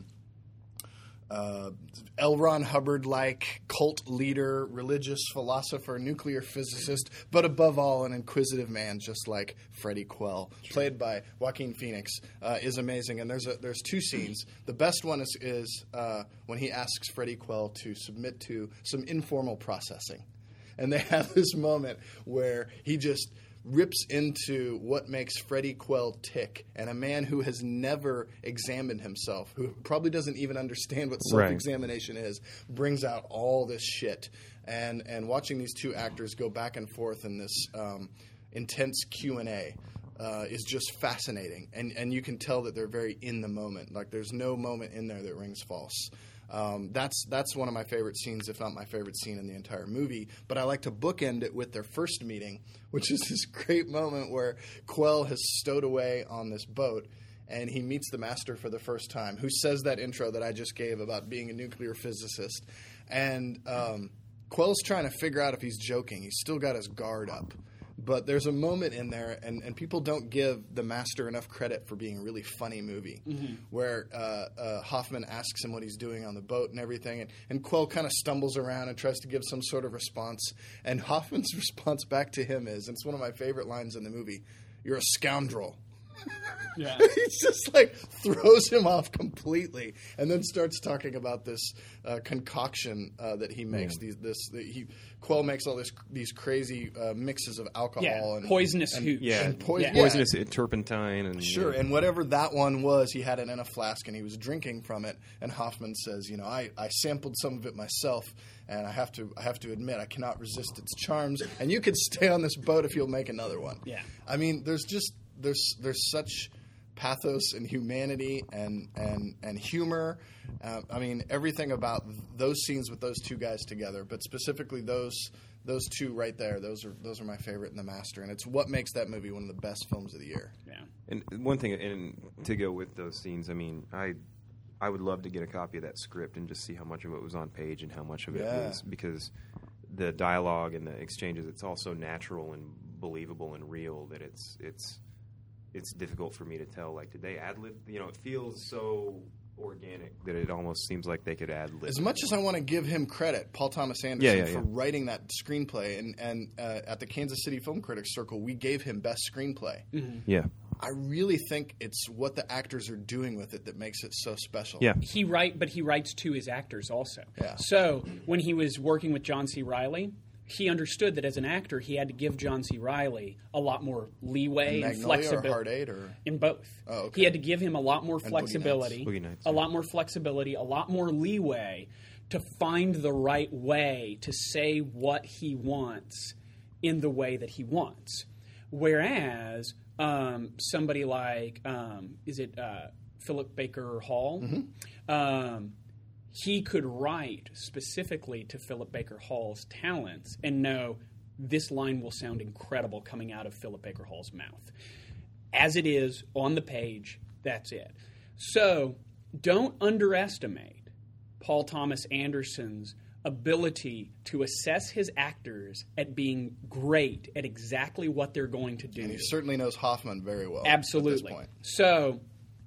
Speaker 3: L. Ron Hubbard-like cult leader, religious philosopher, nuclear physicist, but above all an inquisitive man, just like Freddie Quell, played by Joaquin Phoenix, is amazing. And there's 2 scenes. The best one is when he asks Freddie Quell to submit to some informal processing. And they have this moment where he just rips into what makes Freddie Quell tick, and a man who has never examined himself, who probably doesn't even understand what self-examination is, brings out all this shit. And watching these 2 actors go back and forth in this intense Q&A is just fascinating. And you can tell that they're very in the moment. Like, there's no moment in there that rings false. That's one of my favorite scenes, if not my favorite scene in the entire movie. But I like to bookend it with their first meeting, which is this great moment where Quell has stowed away on this boat, and he meets the Master for the first time, who says that intro that I just gave about being a nuclear physicist. And Quell's trying to figure out if he's joking. He's still got his guard up. But there's a moment in there, and people don't give The Master enough credit for being a really funny movie, where Hoffman asks him what he's doing on the boat and everything, and Quell kind of stumbles around and tries to give some sort of response, and Hoffman's response back to him is, and it's one of my favorite lines in the movie, "You're a scoundrel."
Speaker 2: Yeah.
Speaker 3: He's just like throws him off completely, and then starts talking about this concoction that he makes. Quell makes all these crazy mixes of alcohol and
Speaker 2: poisonous hooch.
Speaker 3: and
Speaker 1: poisonous turpentine and
Speaker 3: sure. And whatever that one was, he had it in a flask and he was drinking from it. And Hoffman says, I sampled some of it myself, and I have to admit I cannot resist its charms. And you could stay on this boat if you'll make another one.
Speaker 2: Yeah.
Speaker 3: I mean, there's such pathos and humanity and humor. I mean, everything about those scenes with those two guys together, but specifically those two right there. Those are my favorite in The Master, and it's what makes that movie one of the best films of the year.
Speaker 2: Yeah.
Speaker 1: And one thing, and to go with those scenes, I mean, I would love to get a copy of that script and just see how much of it was on page and how much of it was, because the dialogue and the exchanges, it's all so natural and believable and real that it's difficult for me to tell. Like, did they ad-lib? It feels so organic that it almost seems like they could ad-lib.
Speaker 3: As much as I want to give him credit, Paul Thomas Anderson, for writing that screenplay, and at the Kansas City Film Critics Circle, we gave him Best Screenplay.
Speaker 2: Mm-hmm.
Speaker 1: Yeah.
Speaker 3: I really think it's what the actors are doing with it that makes it so special.
Speaker 1: Yeah.
Speaker 2: But he writes to his actors also.
Speaker 3: Yeah.
Speaker 2: So when he was working with John C. Reilly, he understood that as an actor, he had to give John C. Reilly a lot more leeway and flexibility.
Speaker 3: Or Hard Eight, or
Speaker 2: in both.
Speaker 3: Oh, okay.
Speaker 2: He had to give him a lot more flexibility,
Speaker 1: Boogie Nights,
Speaker 2: a lot more flexibility, a lot more leeway to find the right way to say what he wants in the way that he wants. Whereas somebody like Philip Baker Hall?
Speaker 3: Mm-hmm.
Speaker 2: He could write specifically to Philip Baker Hall's talents and know this line will sound incredible coming out of Philip Baker Hall's mouth. As it is on the page, that's it. So don't underestimate Paul Thomas Anderson's ability to assess his actors at being great at exactly what they're going to do.
Speaker 3: And he certainly knows Hoffman very well.
Speaker 2: Absolutely.
Speaker 3: At this point.
Speaker 2: So,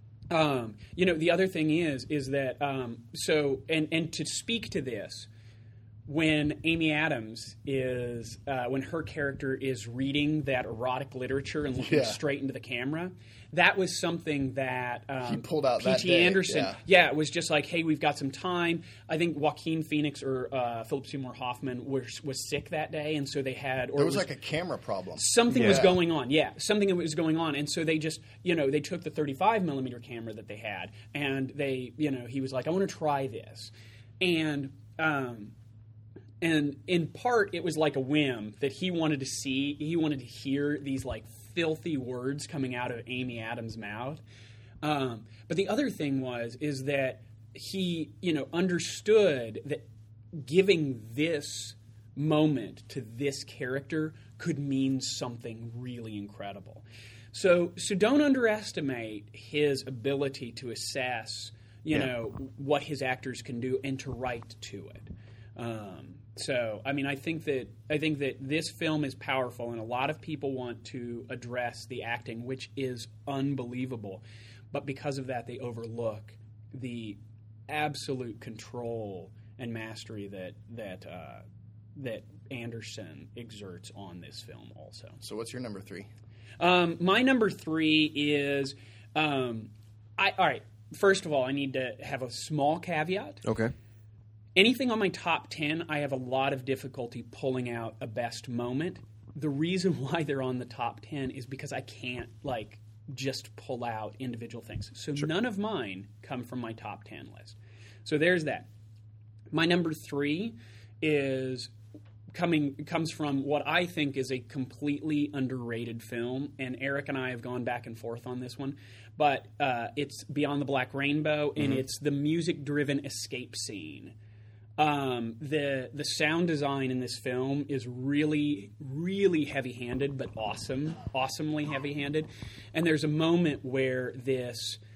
Speaker 2: the other thing is that and to speak to this, when Amy Adams when her character is reading that erotic literature and looking straight into the camera, that was something that
Speaker 3: he pulled out that
Speaker 2: P.T.
Speaker 3: day.
Speaker 2: Anderson. Yeah, it was just like, hey, we've got some time. I think Joaquin Phoenix or Philip Seymour Hoffman was sick that day, and so they had. Or
Speaker 3: there was like a camera problem.
Speaker 2: Something was going on. Yeah, something was going on, and so they just, they took the 35 millimeter camera that they had, and he was like, I want to try this, and in part, it was like a whim that he wanted to hear these like filthy words coming out of Amy Adams' mouth. But the other thing is that he, understood that giving this moment to this character could mean something really incredible. So don't underestimate his ability to assess, what his actors can do and to write to it. So, I mean, I think that this film is powerful, and a lot of people want to address the acting, which is unbelievable. But because of that, they overlook the absolute control and mastery that Anderson exerts on this film. Also,
Speaker 3: so what's your number 3?
Speaker 2: My number 3 is all right. First of all, I need to have a small caveat.
Speaker 1: Okay.
Speaker 2: Anything on my top 10, I have a lot of difficulty pulling out a best moment. The reason why they're on the top 10 is because I can't, just pull out individual things. So None of mine come from my top 10 list. So there's that. My number 3 comes from what I think is a completely underrated film, and Eric and I have gone back and forth on this one, but it's Beyond the Black Rainbow, and it's the music-driven escape scene. The sound design in this film is really, really heavy-handed, but awesomely heavy-handed. And there's a moment where this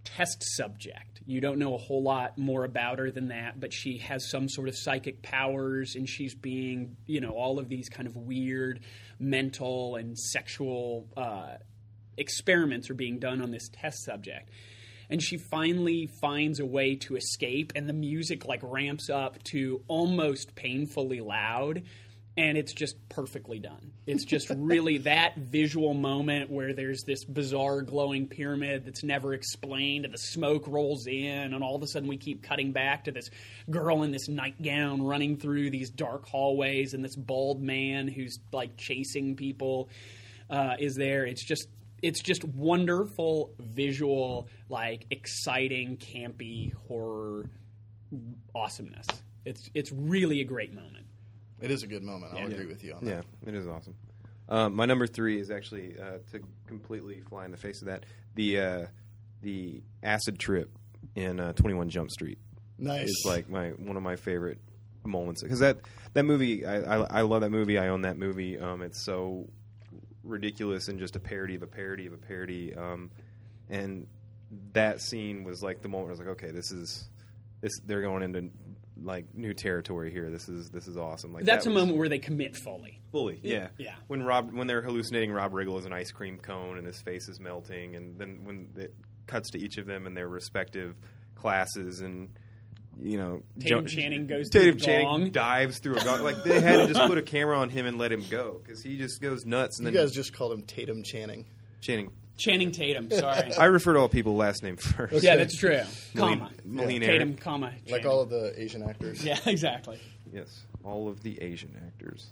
Speaker 2: test subject. You don't know a whole lot more about her than that, but she has some sort of psychic powers, and she's being, all of these kind of weird mental and sexual experiments are being done on this test subject. And she finally finds a way to escape, and the music ramps up to almost painfully loud. And it's just perfectly done. It's just really that visual moment where there's this bizarre glowing pyramid that's never explained, and the smoke rolls in, and all of a sudden we keep cutting back to this girl in this nightgown running through these dark hallways, and this bald man who's chasing people is there. It's just wonderful visual, exciting, campy horror awesomeness. It's really a great moment.
Speaker 3: It is a good moment. I'll agree with you on that.
Speaker 1: Yeah, it is awesome. My number 3 is actually to completely fly in the face of that. The acid trip in 21 Jump Street.
Speaker 3: Nice.
Speaker 1: Is one of my favorite moments, because that movie, I love that movie. I own that movie. It's so ridiculous and just a parody of a parody of a parody. And that scene was the moment I was like, okay, this. They're going into new territory here. This is awesome.
Speaker 2: That's a moment where they commit fully.
Speaker 1: Yeah.
Speaker 2: Yeah.
Speaker 1: When they're hallucinating Rob Riggle as an ice cream cone and his face is melting, and then when it cuts to each of them in their respective classes, and
Speaker 2: Tatum Channing goes
Speaker 1: Tatum
Speaker 2: through
Speaker 1: Channing
Speaker 2: gong.
Speaker 1: dives through a gong. They had to just put a camera on him and let him go, because he just goes nuts. And
Speaker 3: you guys just called him Tatum Channing.
Speaker 2: Channing Tatum, sorry.
Speaker 1: I refer to all people last name first.
Speaker 2: Okay. Yeah, that's true. Comma.
Speaker 1: Moline
Speaker 2: Tatum, comma. Channing.
Speaker 3: Like all of the Asian actors.
Speaker 2: Yeah, exactly.
Speaker 1: Yes, all of the Asian actors.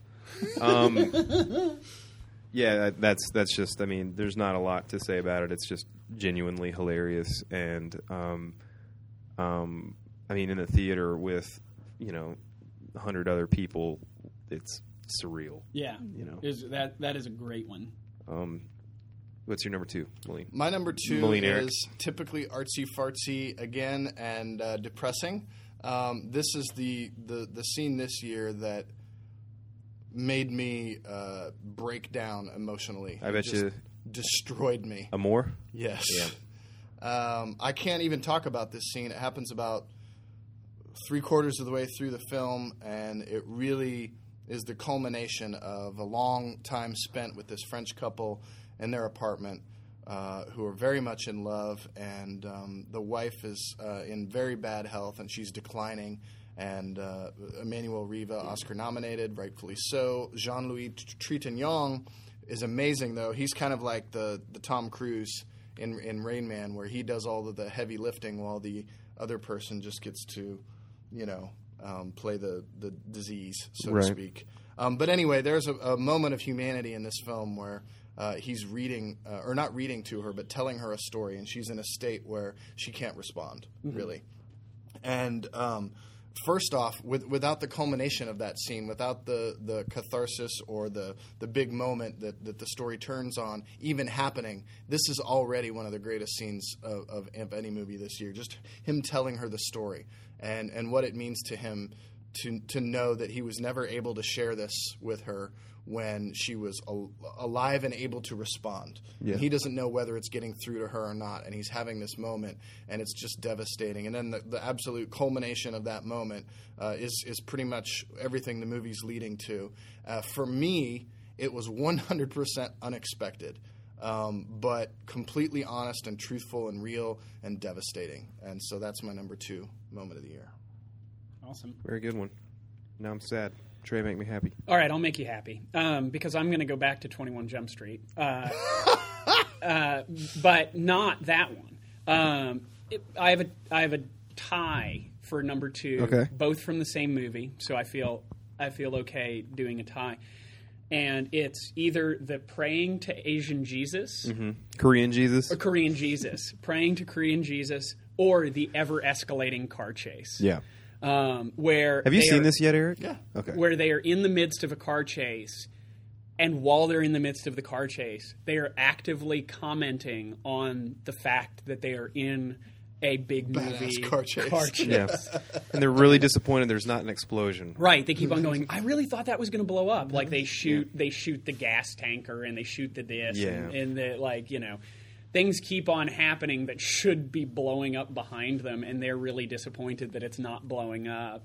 Speaker 1: Yeah, that's just. I mean, there's not a lot to say about it. It's just genuinely hilarious, and I mean, in the theater with 100 other people, it's surreal.
Speaker 2: Yeah, that is a great one.
Speaker 1: What's your number 2, Moline?
Speaker 3: My number 2
Speaker 1: Moline Eric.
Speaker 3: is typically artsy-fartsy again and depressing. This is the scene this year that made me break down emotionally.
Speaker 1: I bet you
Speaker 3: destroyed me.
Speaker 1: Amour?
Speaker 3: Yes.
Speaker 1: Yeah.
Speaker 3: I can't even talk about this scene. It happens about 3/4 of the way through the film, and it really is the culmination of a long time spent with this French couple in their apartment, who are very much in love, and the wife is in very bad health, and she's declining. And Emmanuel Riva, Oscar nominated, rightfully so. Jean-Louis Trintignant is amazing, though. He's kind of like the Tom Cruise in Rain Man, where he does all of the heavy lifting while the other person just gets to, play the disease, so to speak. But anyway, there's a moment of humanity in this film where he's reading, or not reading to her, but telling her a story, and she's in a state where she can't respond, really. And first off, without the culmination of that scene, without the catharsis or the big moment that the story turns on even happening, this is already one of the greatest scenes of any movie this year. Just him telling her the story and what it means to him to know that he was never able to share this with her when she was alive and able to respond. Yeah. He doesn't know whether it's getting through to her or not, and he's having this moment, and it's just devastating. And then the absolute culmination of that moment is pretty much everything the movie's leading to. For me, it was 100% unexpected, but completely honest and truthful and real and devastating. And so that's my number 2 moment of the year.
Speaker 2: Awesome.
Speaker 1: Very good one. Now I'm sad. Trey, make me happy.
Speaker 2: All right, I'll make you happy because I'm going to go back to 21 Jump Street, but not that one. I have a tie for number 2,
Speaker 1: okay.
Speaker 2: Both from the same movie, so I feel okay doing a tie. And it's either the Praying to Asian Jesus,
Speaker 1: Korean Jesus,
Speaker 2: or Korean Jesus, Praying to Korean Jesus, or the ever escalating car chase.
Speaker 1: Yeah.
Speaker 2: Where
Speaker 1: have you seen this yet, Eric?
Speaker 3: Yeah.
Speaker 1: Okay.
Speaker 2: Where they are in the midst of a car chase, and while they're in the midst of the car chase, they are actively commenting on the fact that they are in a big movie
Speaker 3: car chase.
Speaker 1: Yeah. And they're really disappointed there's not an explosion.
Speaker 2: Right. They keep on going, I really thought that was going to blow up. Like they shoot the gas tanker and they shoot the disc and things keep on happening that should be blowing up behind them, and they're really disappointed that it's not blowing up.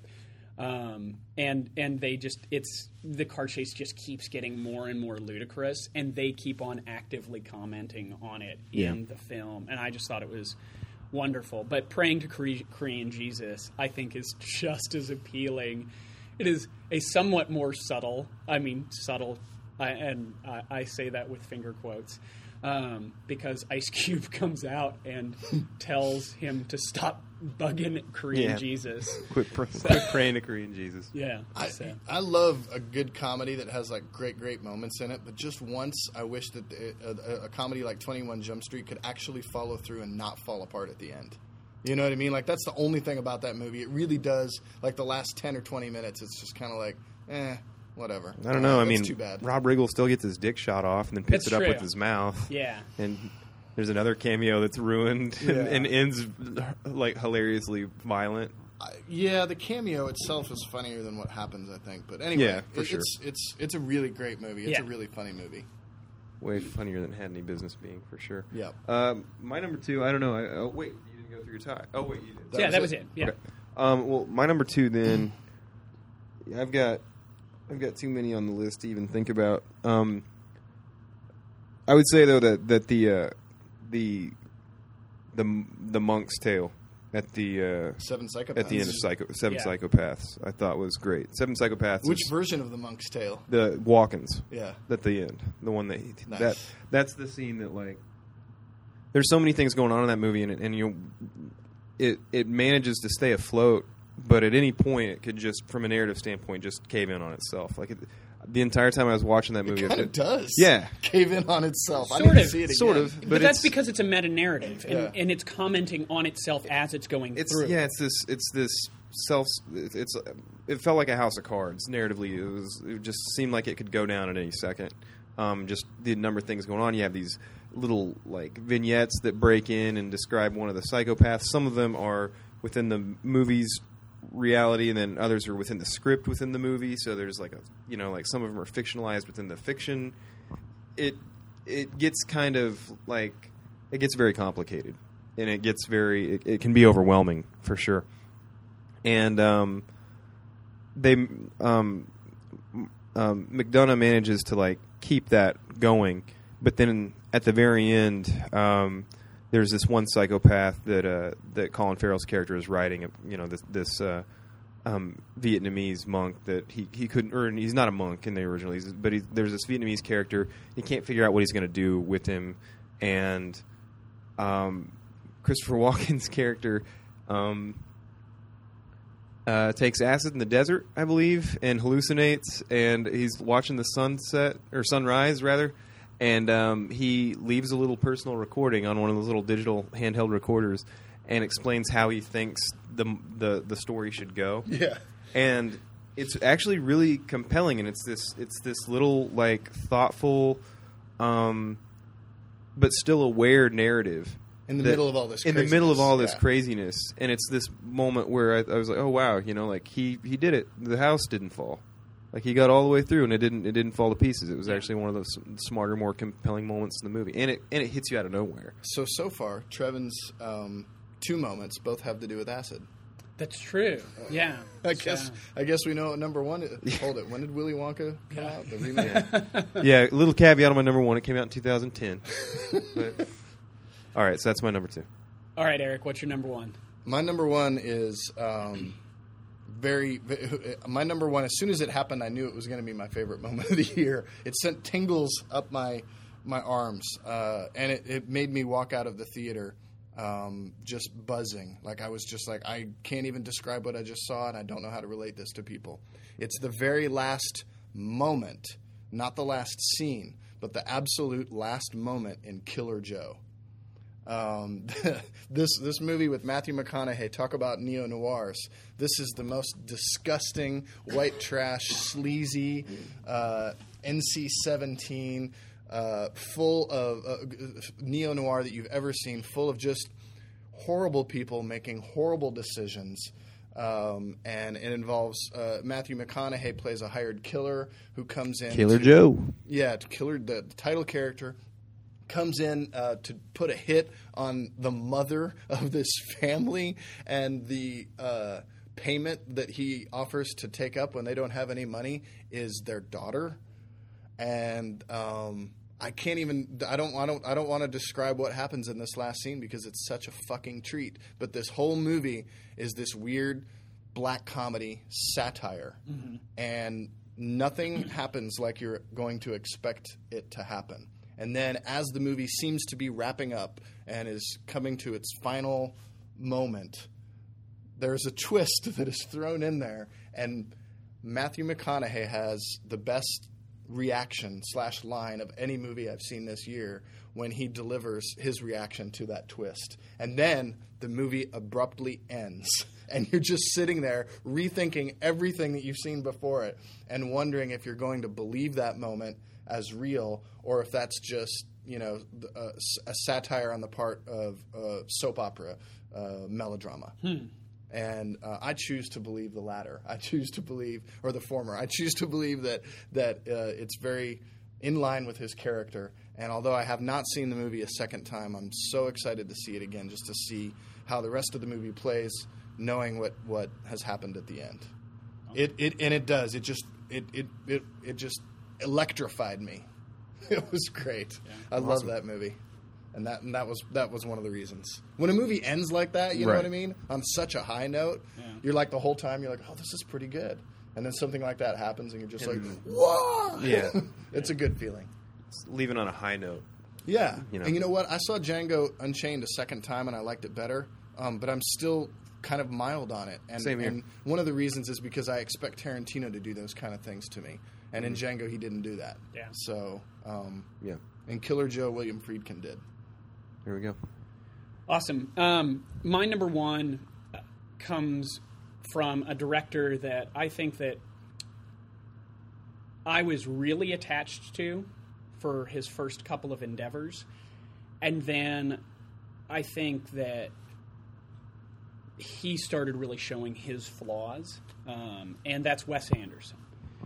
Speaker 2: And the car chase just keeps getting more and more ludicrous, and they keep on actively commenting on it in the film. And I just thought it was wonderful. But Praying to Korean Jesus, I think, is just as appealing. It is a somewhat more subtle, and I say that with finger quotes, because Ice Cube comes out and tells him to stop bugging Korean Jesus.
Speaker 1: Quit praying to Korean Jesus.
Speaker 2: Yeah.
Speaker 3: I love a good comedy that has like great moments in it, but just once I wish that a comedy like 21 Jump Street could actually follow through and not fall apart at the end. You know what I mean? Like, that's the only thing about that movie. It really does, like, the last 10 or 20 minutes, it's just kind of like, whatever.
Speaker 1: I don't know. I mean,
Speaker 3: too bad.
Speaker 1: Rob Riggle still gets his dick shot off and then picks
Speaker 2: That's
Speaker 1: it up
Speaker 2: true.
Speaker 1: with his mouth.
Speaker 2: Yeah.
Speaker 1: And there's another cameo that's ruined and ends, like, hilariously violent.
Speaker 3: The cameo itself is funnier than what happens, I think. But anyway,
Speaker 1: sure.
Speaker 3: It's a really great movie. It's a really funny movie.
Speaker 1: Way funnier than it had any business being, for sure.
Speaker 3: Yeah.
Speaker 1: My number 2, I don't know. Wait, you didn't go through your tie. Oh, wait, you did.
Speaker 2: That was it. Yeah.
Speaker 1: Okay. Well, my number 2 then, I've got too many on the list to even think about. I would say though that the monk's tale at the
Speaker 3: Seven Psychopaths.
Speaker 1: at the end of Seven Psychopaths, I thought was great. Seven Psychopaths.
Speaker 3: Which version of the monk's tale?
Speaker 1: The Walkens.
Speaker 3: Yeah.
Speaker 1: At the end, the one that
Speaker 3: Nice.
Speaker 1: that's the scene that, like, there's so many things going on in that movie, and it manages to stay afloat, but at any point it could just, from a narrative standpoint, just cave in on itself. Like, the entire time I was watching that movie,
Speaker 3: It kind of does.
Speaker 1: Yeah.
Speaker 3: Cave in on itself. I
Speaker 2: Sort
Speaker 3: need to
Speaker 2: of.
Speaker 3: see it again.
Speaker 1: Sort of.
Speaker 2: But that's because it's a meta-narrative, and it's commenting on itself as it's going through.
Speaker 1: It felt like a house of cards narratively. It just seemed like it could go down at any second. Just the number of things going on. You have these little, like, vignettes that break in and describe one of the psychopaths. Some of them are within the movie's reality, and then others are within the script within the movie. So there's like some of them are fictionalized within the fiction. It gets kind of like, it gets very complicated, and it gets it can be overwhelming for sure. And McDonough manages to, like, keep that going, but then at the very end, there's this one psychopath that Colin Farrell's character is riding. This Vietnamese monk that he couldn't, or he's not a monk in the original, but there's this Vietnamese character. He can't figure out what he's going to do with him, and Christopher Walken's character takes acid in the desert, I believe, and hallucinates, and he's watching the sunrise, rather, and he leaves a little personal recording on one of those little digital handheld recorders and explains how he thinks the story should go.
Speaker 3: Yeah.
Speaker 1: And it's actually really compelling, and it's this little, like, thoughtful but still aware narrative.
Speaker 3: In the middle of all this craziness.
Speaker 1: In the middle of all this craziness. And it's this moment where I was like, oh, wow, like, he did it. The house didn't fall. Like, he got all the way through, and it didn't fall to pieces. It was actually one of those smarter, more compelling moments in the movie. And it hits you out of nowhere.
Speaker 3: So far, Trevin's 2 moments both have to do with acid.
Speaker 2: That's true. Yeah.
Speaker 3: I guess we know what number 1 is. Hold it. When did Willy Wonka come out? The remake?
Speaker 1: Yeah, a little caveat on my number 1. It came out in 2010. But, all right, so that's my number 2.
Speaker 2: All right, Eric, what's your number 1?
Speaker 3: My number 1 is my number 1. As soon as it happened, I knew it was going to be my favorite moment of the year. It sent tingles up my arms, and it made me walk out of the theater just buzzing. Like, I was just like, I can't even describe what I just saw, and I don't know how to relate this to people. It's the very last moment, not the last scene, but the absolute last moment in Killer Joe. This movie with Matthew McConaughey, talk about neo-noirs. This is the most disgusting, white trash, sleazy, NC-17, full of neo-noir that you've ever seen, full of just horrible people making horrible decisions. And it involves Matthew McConaughey plays a hired killer who comes in.
Speaker 1: Killer Joe.
Speaker 3: Yeah, the title character comes in to put a hit on the mother of this family, and the payment that he offers to take up when they don't have any money is their daughter. And I don't want to describe what happens in this last scene because it's such a fucking treat. But this whole movie is this weird black comedy satire, and nothing happens like you're going to expect it to happen. And then as the movie seems to be wrapping up and is coming to its final moment, there's a twist that is thrown in there, and Matthew McConaughey has the best reaction / line of any movie I've seen this year when he delivers his reaction to that twist. And then the movie abruptly ends, and you're just sitting there rethinking everything that you've seen before it and wondering if you're going to believe that moment as real or if that's just, a satire on the part of soap opera melodrama. And I choose to believe the latter. I choose to believe, or the former. I choose to believe that it's very in line with his character. And although I have not seen the movie a second time, I'm so excited to see it again, just to see how the rest of the movie plays, knowing what has happened at the end. It does. It just electrified me. It was great. Yeah. I love that movie. And that was one of the reasons. When a movie ends like that, you know what I mean? On such a high note, you're like the whole time you're like, oh, this is pretty good. And then something like that happens, and you're just like, whoa!
Speaker 1: Yeah,
Speaker 3: it's a good feeling.
Speaker 1: It's leaving on a high note.
Speaker 3: Yeah, and you know what? I saw Django Unchained a second time, and I liked it better. But I'm still kind of mild on it. And,
Speaker 1: Same here.
Speaker 3: And one of the reasons is because I expect Tarantino to do those kind of things to me, and in Django he didn't do that.
Speaker 2: Yeah.
Speaker 3: So, and Killer Joe William Friedkin did.
Speaker 1: There we go.
Speaker 2: Awesome. My number one comes from a director that I think that I was really attached to for his first couple of endeavors. And then I think that he started really showing his flaws. And that's Wes Anderson.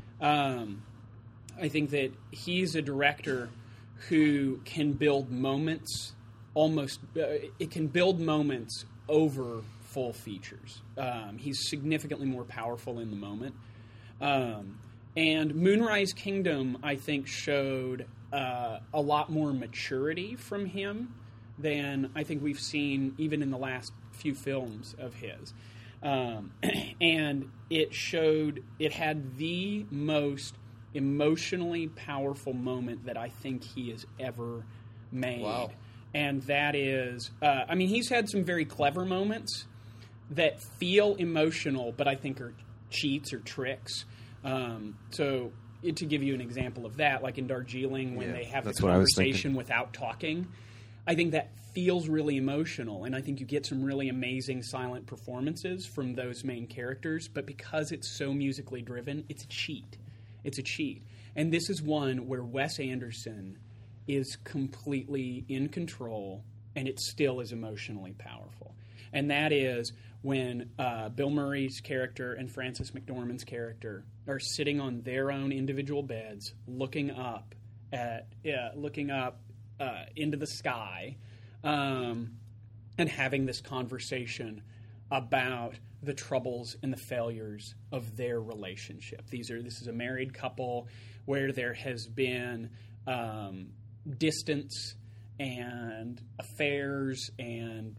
Speaker 2: I think that he's a director who can build moments it can build moments over full features. He's significantly more powerful in the moment. And Moonrise Kingdom, I think, showed a lot more maturity from him than I think we've seen even in the last few films of his. And it had the most emotionally powerful moment that I think he has ever made.
Speaker 3: Wow.
Speaker 2: And that is, he's had some very clever moments that feel emotional, but I think are cheats or tricks. To give you an example of that, like in Darjeeling, when they have the conversation without talking, I think that feels really emotional. And I think you get some really amazing silent performances from those main characters. But because it's so musically driven, it's a cheat. It's a cheat. And this is one where Wes Anderson is completely in control, and it still is emotionally powerful. And that is when Bill Murray's character and Frances McDormand's character are sitting on their own individual beds, looking up into the sky, and having this conversation about the troubles and the failures of their relationship. This is a married couple where there has been distance and affairs and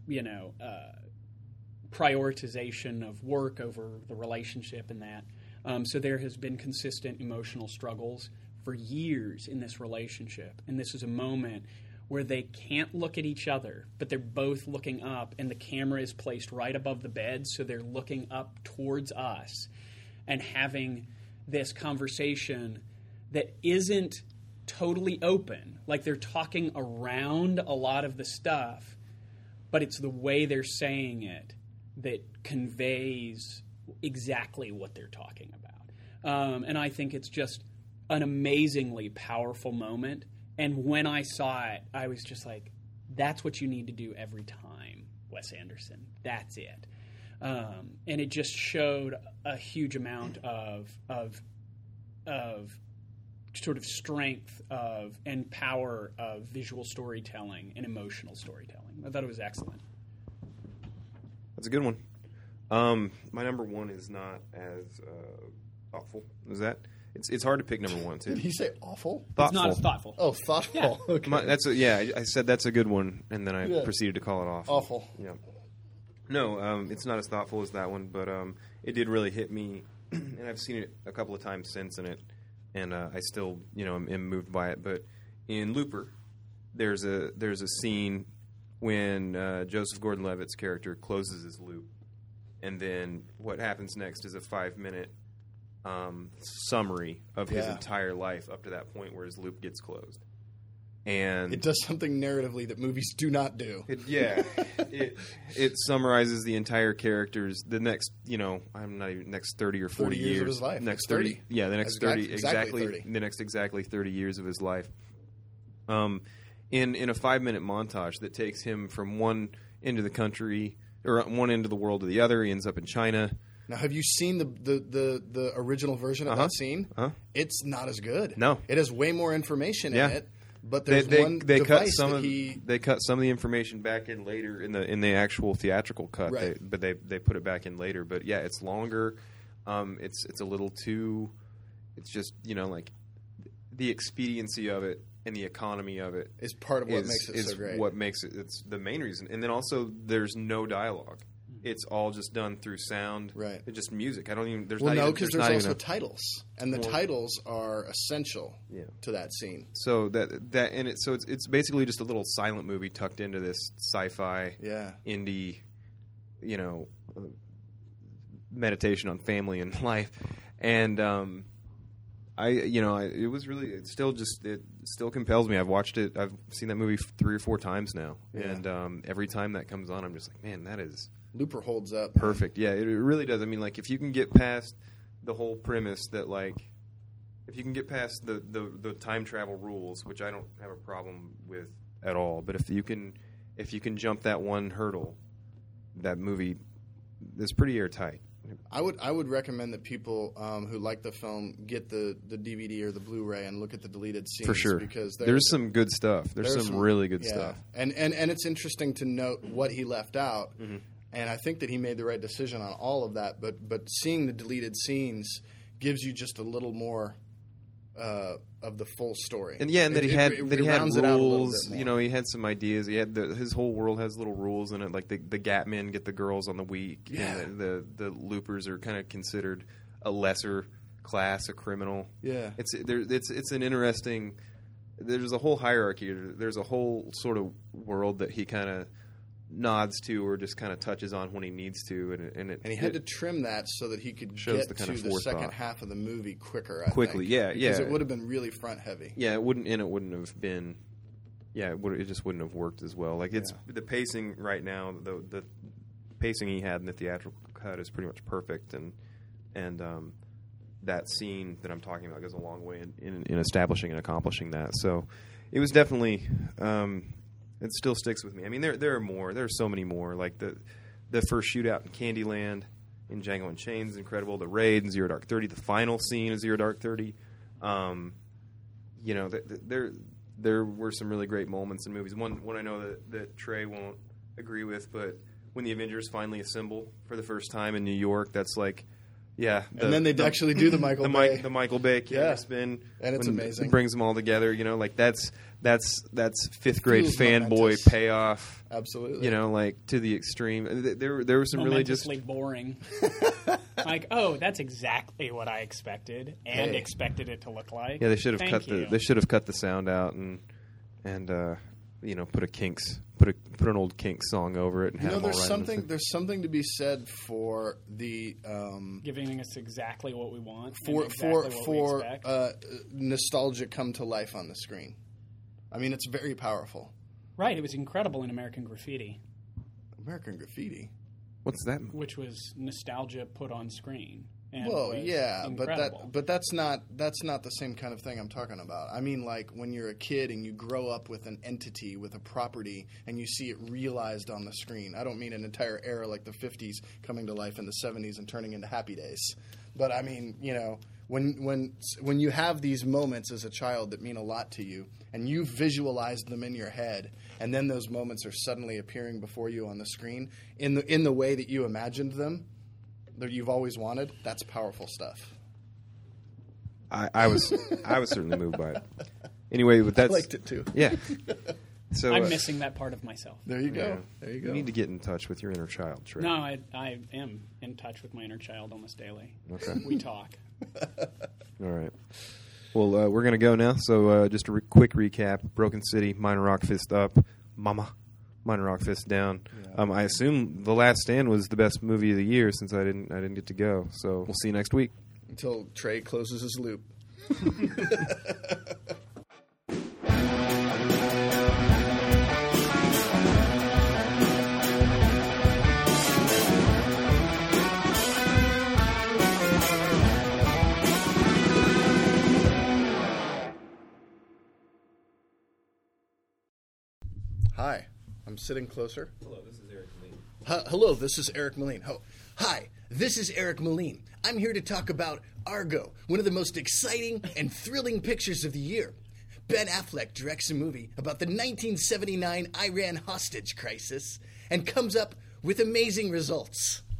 Speaker 2: prioritization of work over the relationship and that. So there has been consistent emotional struggles for years in this relationship. And this is a moment where they can't look at each other, but they're both looking up, and the camera is placed right above the bed, so they're looking up towards us and having this conversation that isn't totally open. Like they're talking around a lot of the stuff, but it's the way they're saying it that conveys exactly what they're talking about. And I think it's just an amazingly powerful moment. And when I saw it, I was just like, that's what you need to do every time, Wes Anderson. That's it. And it just showed a huge amount of sort of strength of and power of visual storytelling and emotional storytelling. I thought it was excellent.
Speaker 1: That's a good one. My number one is not as thoughtful as that. It's hard to pick number one too.
Speaker 3: Did he say awful?
Speaker 1: Thoughtful.
Speaker 2: It's not as thoughtful.
Speaker 3: Oh, thoughtful.
Speaker 2: Yeah.
Speaker 3: Okay.
Speaker 1: I said that's a good one, and then I proceeded to call it awful.
Speaker 3: Awful.
Speaker 1: Yeah. No, it's not as thoughtful as that one, but it did really hit me, and I've seen it a couple of times since, and I still am moved by it. But in Looper, there's a scene when Joseph Gordon-Levitt's character closes his loop, and then what happens next is a 5-minute summary of his entire life up to that point where his loop gets closed. And
Speaker 3: it does something narratively that movies do not do.
Speaker 1: It summarizes the entire character's the next next 30 or 40
Speaker 3: years of his life.
Speaker 1: Next
Speaker 3: 30.
Speaker 1: Yeah, the next
Speaker 3: Exactly
Speaker 1: 30 exactly
Speaker 3: 30.
Speaker 1: the next exactly 30 years of his life. In a 5-minute montage that takes him from one end of the country or one end of the world to the other. He ends up in China.
Speaker 3: Now, have you seen the original version of that scene? It's not as good.
Speaker 1: No.
Speaker 3: It has way more information in it, but
Speaker 1: They
Speaker 3: there's one
Speaker 1: cut
Speaker 3: device
Speaker 1: some
Speaker 3: that
Speaker 1: of
Speaker 3: he...
Speaker 1: they cut some of the information back in later in the actual theatrical cut.
Speaker 3: Right.
Speaker 1: But they put it back in later. But yeah, it's longer. It's a little too. It's just like the expediency of it and the economy of it
Speaker 3: is part of what makes it so great.
Speaker 1: What makes it? It's the main reason. And then also there's no dialogue. It's all just done through sound.
Speaker 3: Right.
Speaker 1: It's just music. I don't even. There's
Speaker 3: well,
Speaker 1: not
Speaker 3: no,
Speaker 1: even,
Speaker 3: because there's also titles, and the titles are essential to that scene.
Speaker 1: So it's basically just a little silent movie tucked into this sci-fi indie, meditation on family and life, and it was really it still compels me. I've watched it. I've seen that movie 3 or 4 times now, and every time that comes on, I'm just like, man, that is.
Speaker 3: Looper holds up.
Speaker 1: Perfect. Yeah, it really does. I mean, like, if you can get past the whole premise that, like, if you can get past the time travel rules, which I don't have a problem with at all, but if you can jump that one hurdle, that movie is pretty airtight.
Speaker 3: I would recommend that people who like the film get the DVD or the Blu-ray and look at the deleted scenes
Speaker 1: for sure, because there's some good stuff. There's some really good stuff,
Speaker 3: and it's interesting to note what he left out. Mm-hmm. And I think that he made the right decision on all of that. But seeing the deleted scenes gives you just a little more of the full story.
Speaker 1: And that he had rules. He had some ideas. He had his whole world has little rules in it. Like the Gap Men get the girls on the week.
Speaker 3: Yeah.
Speaker 1: And the Loopers are kind of considered a lesser class, a criminal.
Speaker 3: Yeah.
Speaker 1: It's an interesting. There's a whole hierarchy. There's a whole sort of world that he kind of nods to or just kind of touches on when he needs to, and he
Speaker 3: had to trim that so that he could get to the second half of the movie quicker.
Speaker 1: Quickly, because
Speaker 3: it would have been really front heavy.
Speaker 1: Yeah, it wouldn't have been. Yeah, it just wouldn't have worked as well. Like it's the pacing right now. The pacing he had in the theatrical cut is pretty much perfect, and that scene that I'm talking about goes a long way in establishing and accomplishing that. So it was definitely. It still sticks with me. I mean, there are more. There are so many more. Like the first shootout in Candyland, in Django Unchained is incredible. The raid in Zero Dark 30. The final scene of Zero Dark 30. There were some really great moments in movies. One I know that Trey won't agree with, but when the Avengers finally assemble for the first time in New York, that's like. Yeah,
Speaker 3: and then they actually do the Michael Bay.
Speaker 1: The Michael Bay camera spin,
Speaker 3: and it's amazing.
Speaker 1: It brings them all together. Like that's 5th grade fanboy payoff.
Speaker 3: Absolutely.
Speaker 1: Like to the extreme. There were some really just
Speaker 2: boring. Like, that's exactly what I expected and expected it to look like.
Speaker 1: Yeah, they should have cut the sound out and put an old Kinks song over it and have
Speaker 3: there's something to be said for the
Speaker 2: giving us exactly what we want
Speaker 3: for nostalgia come to life on the screen. I mean, it's very powerful.
Speaker 2: Right, it was incredible in American Graffiti.
Speaker 3: American Graffiti.
Speaker 1: What's that?
Speaker 2: Which was nostalgia put on screen.
Speaker 3: Well, yeah, but that's not the same kind of thing I'm talking about. I mean, like when you're a kid and you grow up with an entity, with a property, and you see it realized on the screen. I don't mean an entire era like the 50s coming to life in the 70s and turning into Happy Days. But I mean, when you have these moments as a child that mean a lot to you, and you've visualized them in your head, and then those moments are suddenly appearing before you on the screen in the way that you imagined them, that you've always wanted, that's powerful stuff.
Speaker 1: I was certainly moved by it. Anyway, but that's
Speaker 3: I liked it too.
Speaker 1: Yeah. So
Speaker 2: I'm missing that part of myself.
Speaker 3: There you go.
Speaker 1: Yeah.
Speaker 3: There you go.
Speaker 1: You need to get in touch with your inner child, Trey.
Speaker 2: No, I am in touch with my inner child almost daily.
Speaker 1: Okay.
Speaker 2: We talk.
Speaker 1: All right. Well, we're going to go now. So just a quick recap. Broken City, Minor Rock Fist up. Mama, Minor Rock Fist down. Yeah. I assume The Last Stand was the best movie of the year since I didn't get to go. So we'll see you next week.
Speaker 3: Until Trey closes his loop. Hi, I'm sitting closer.
Speaker 1: Hello, this is Eric Moline.
Speaker 3: Hello, this is Eric Moline. Hi, this is Eric Moline. I'm here to talk about Argo, one of the most exciting and thrilling pictures of the year. Ben Affleck directs a movie about the 1979 Iran hostage crisis and comes up with amazing results.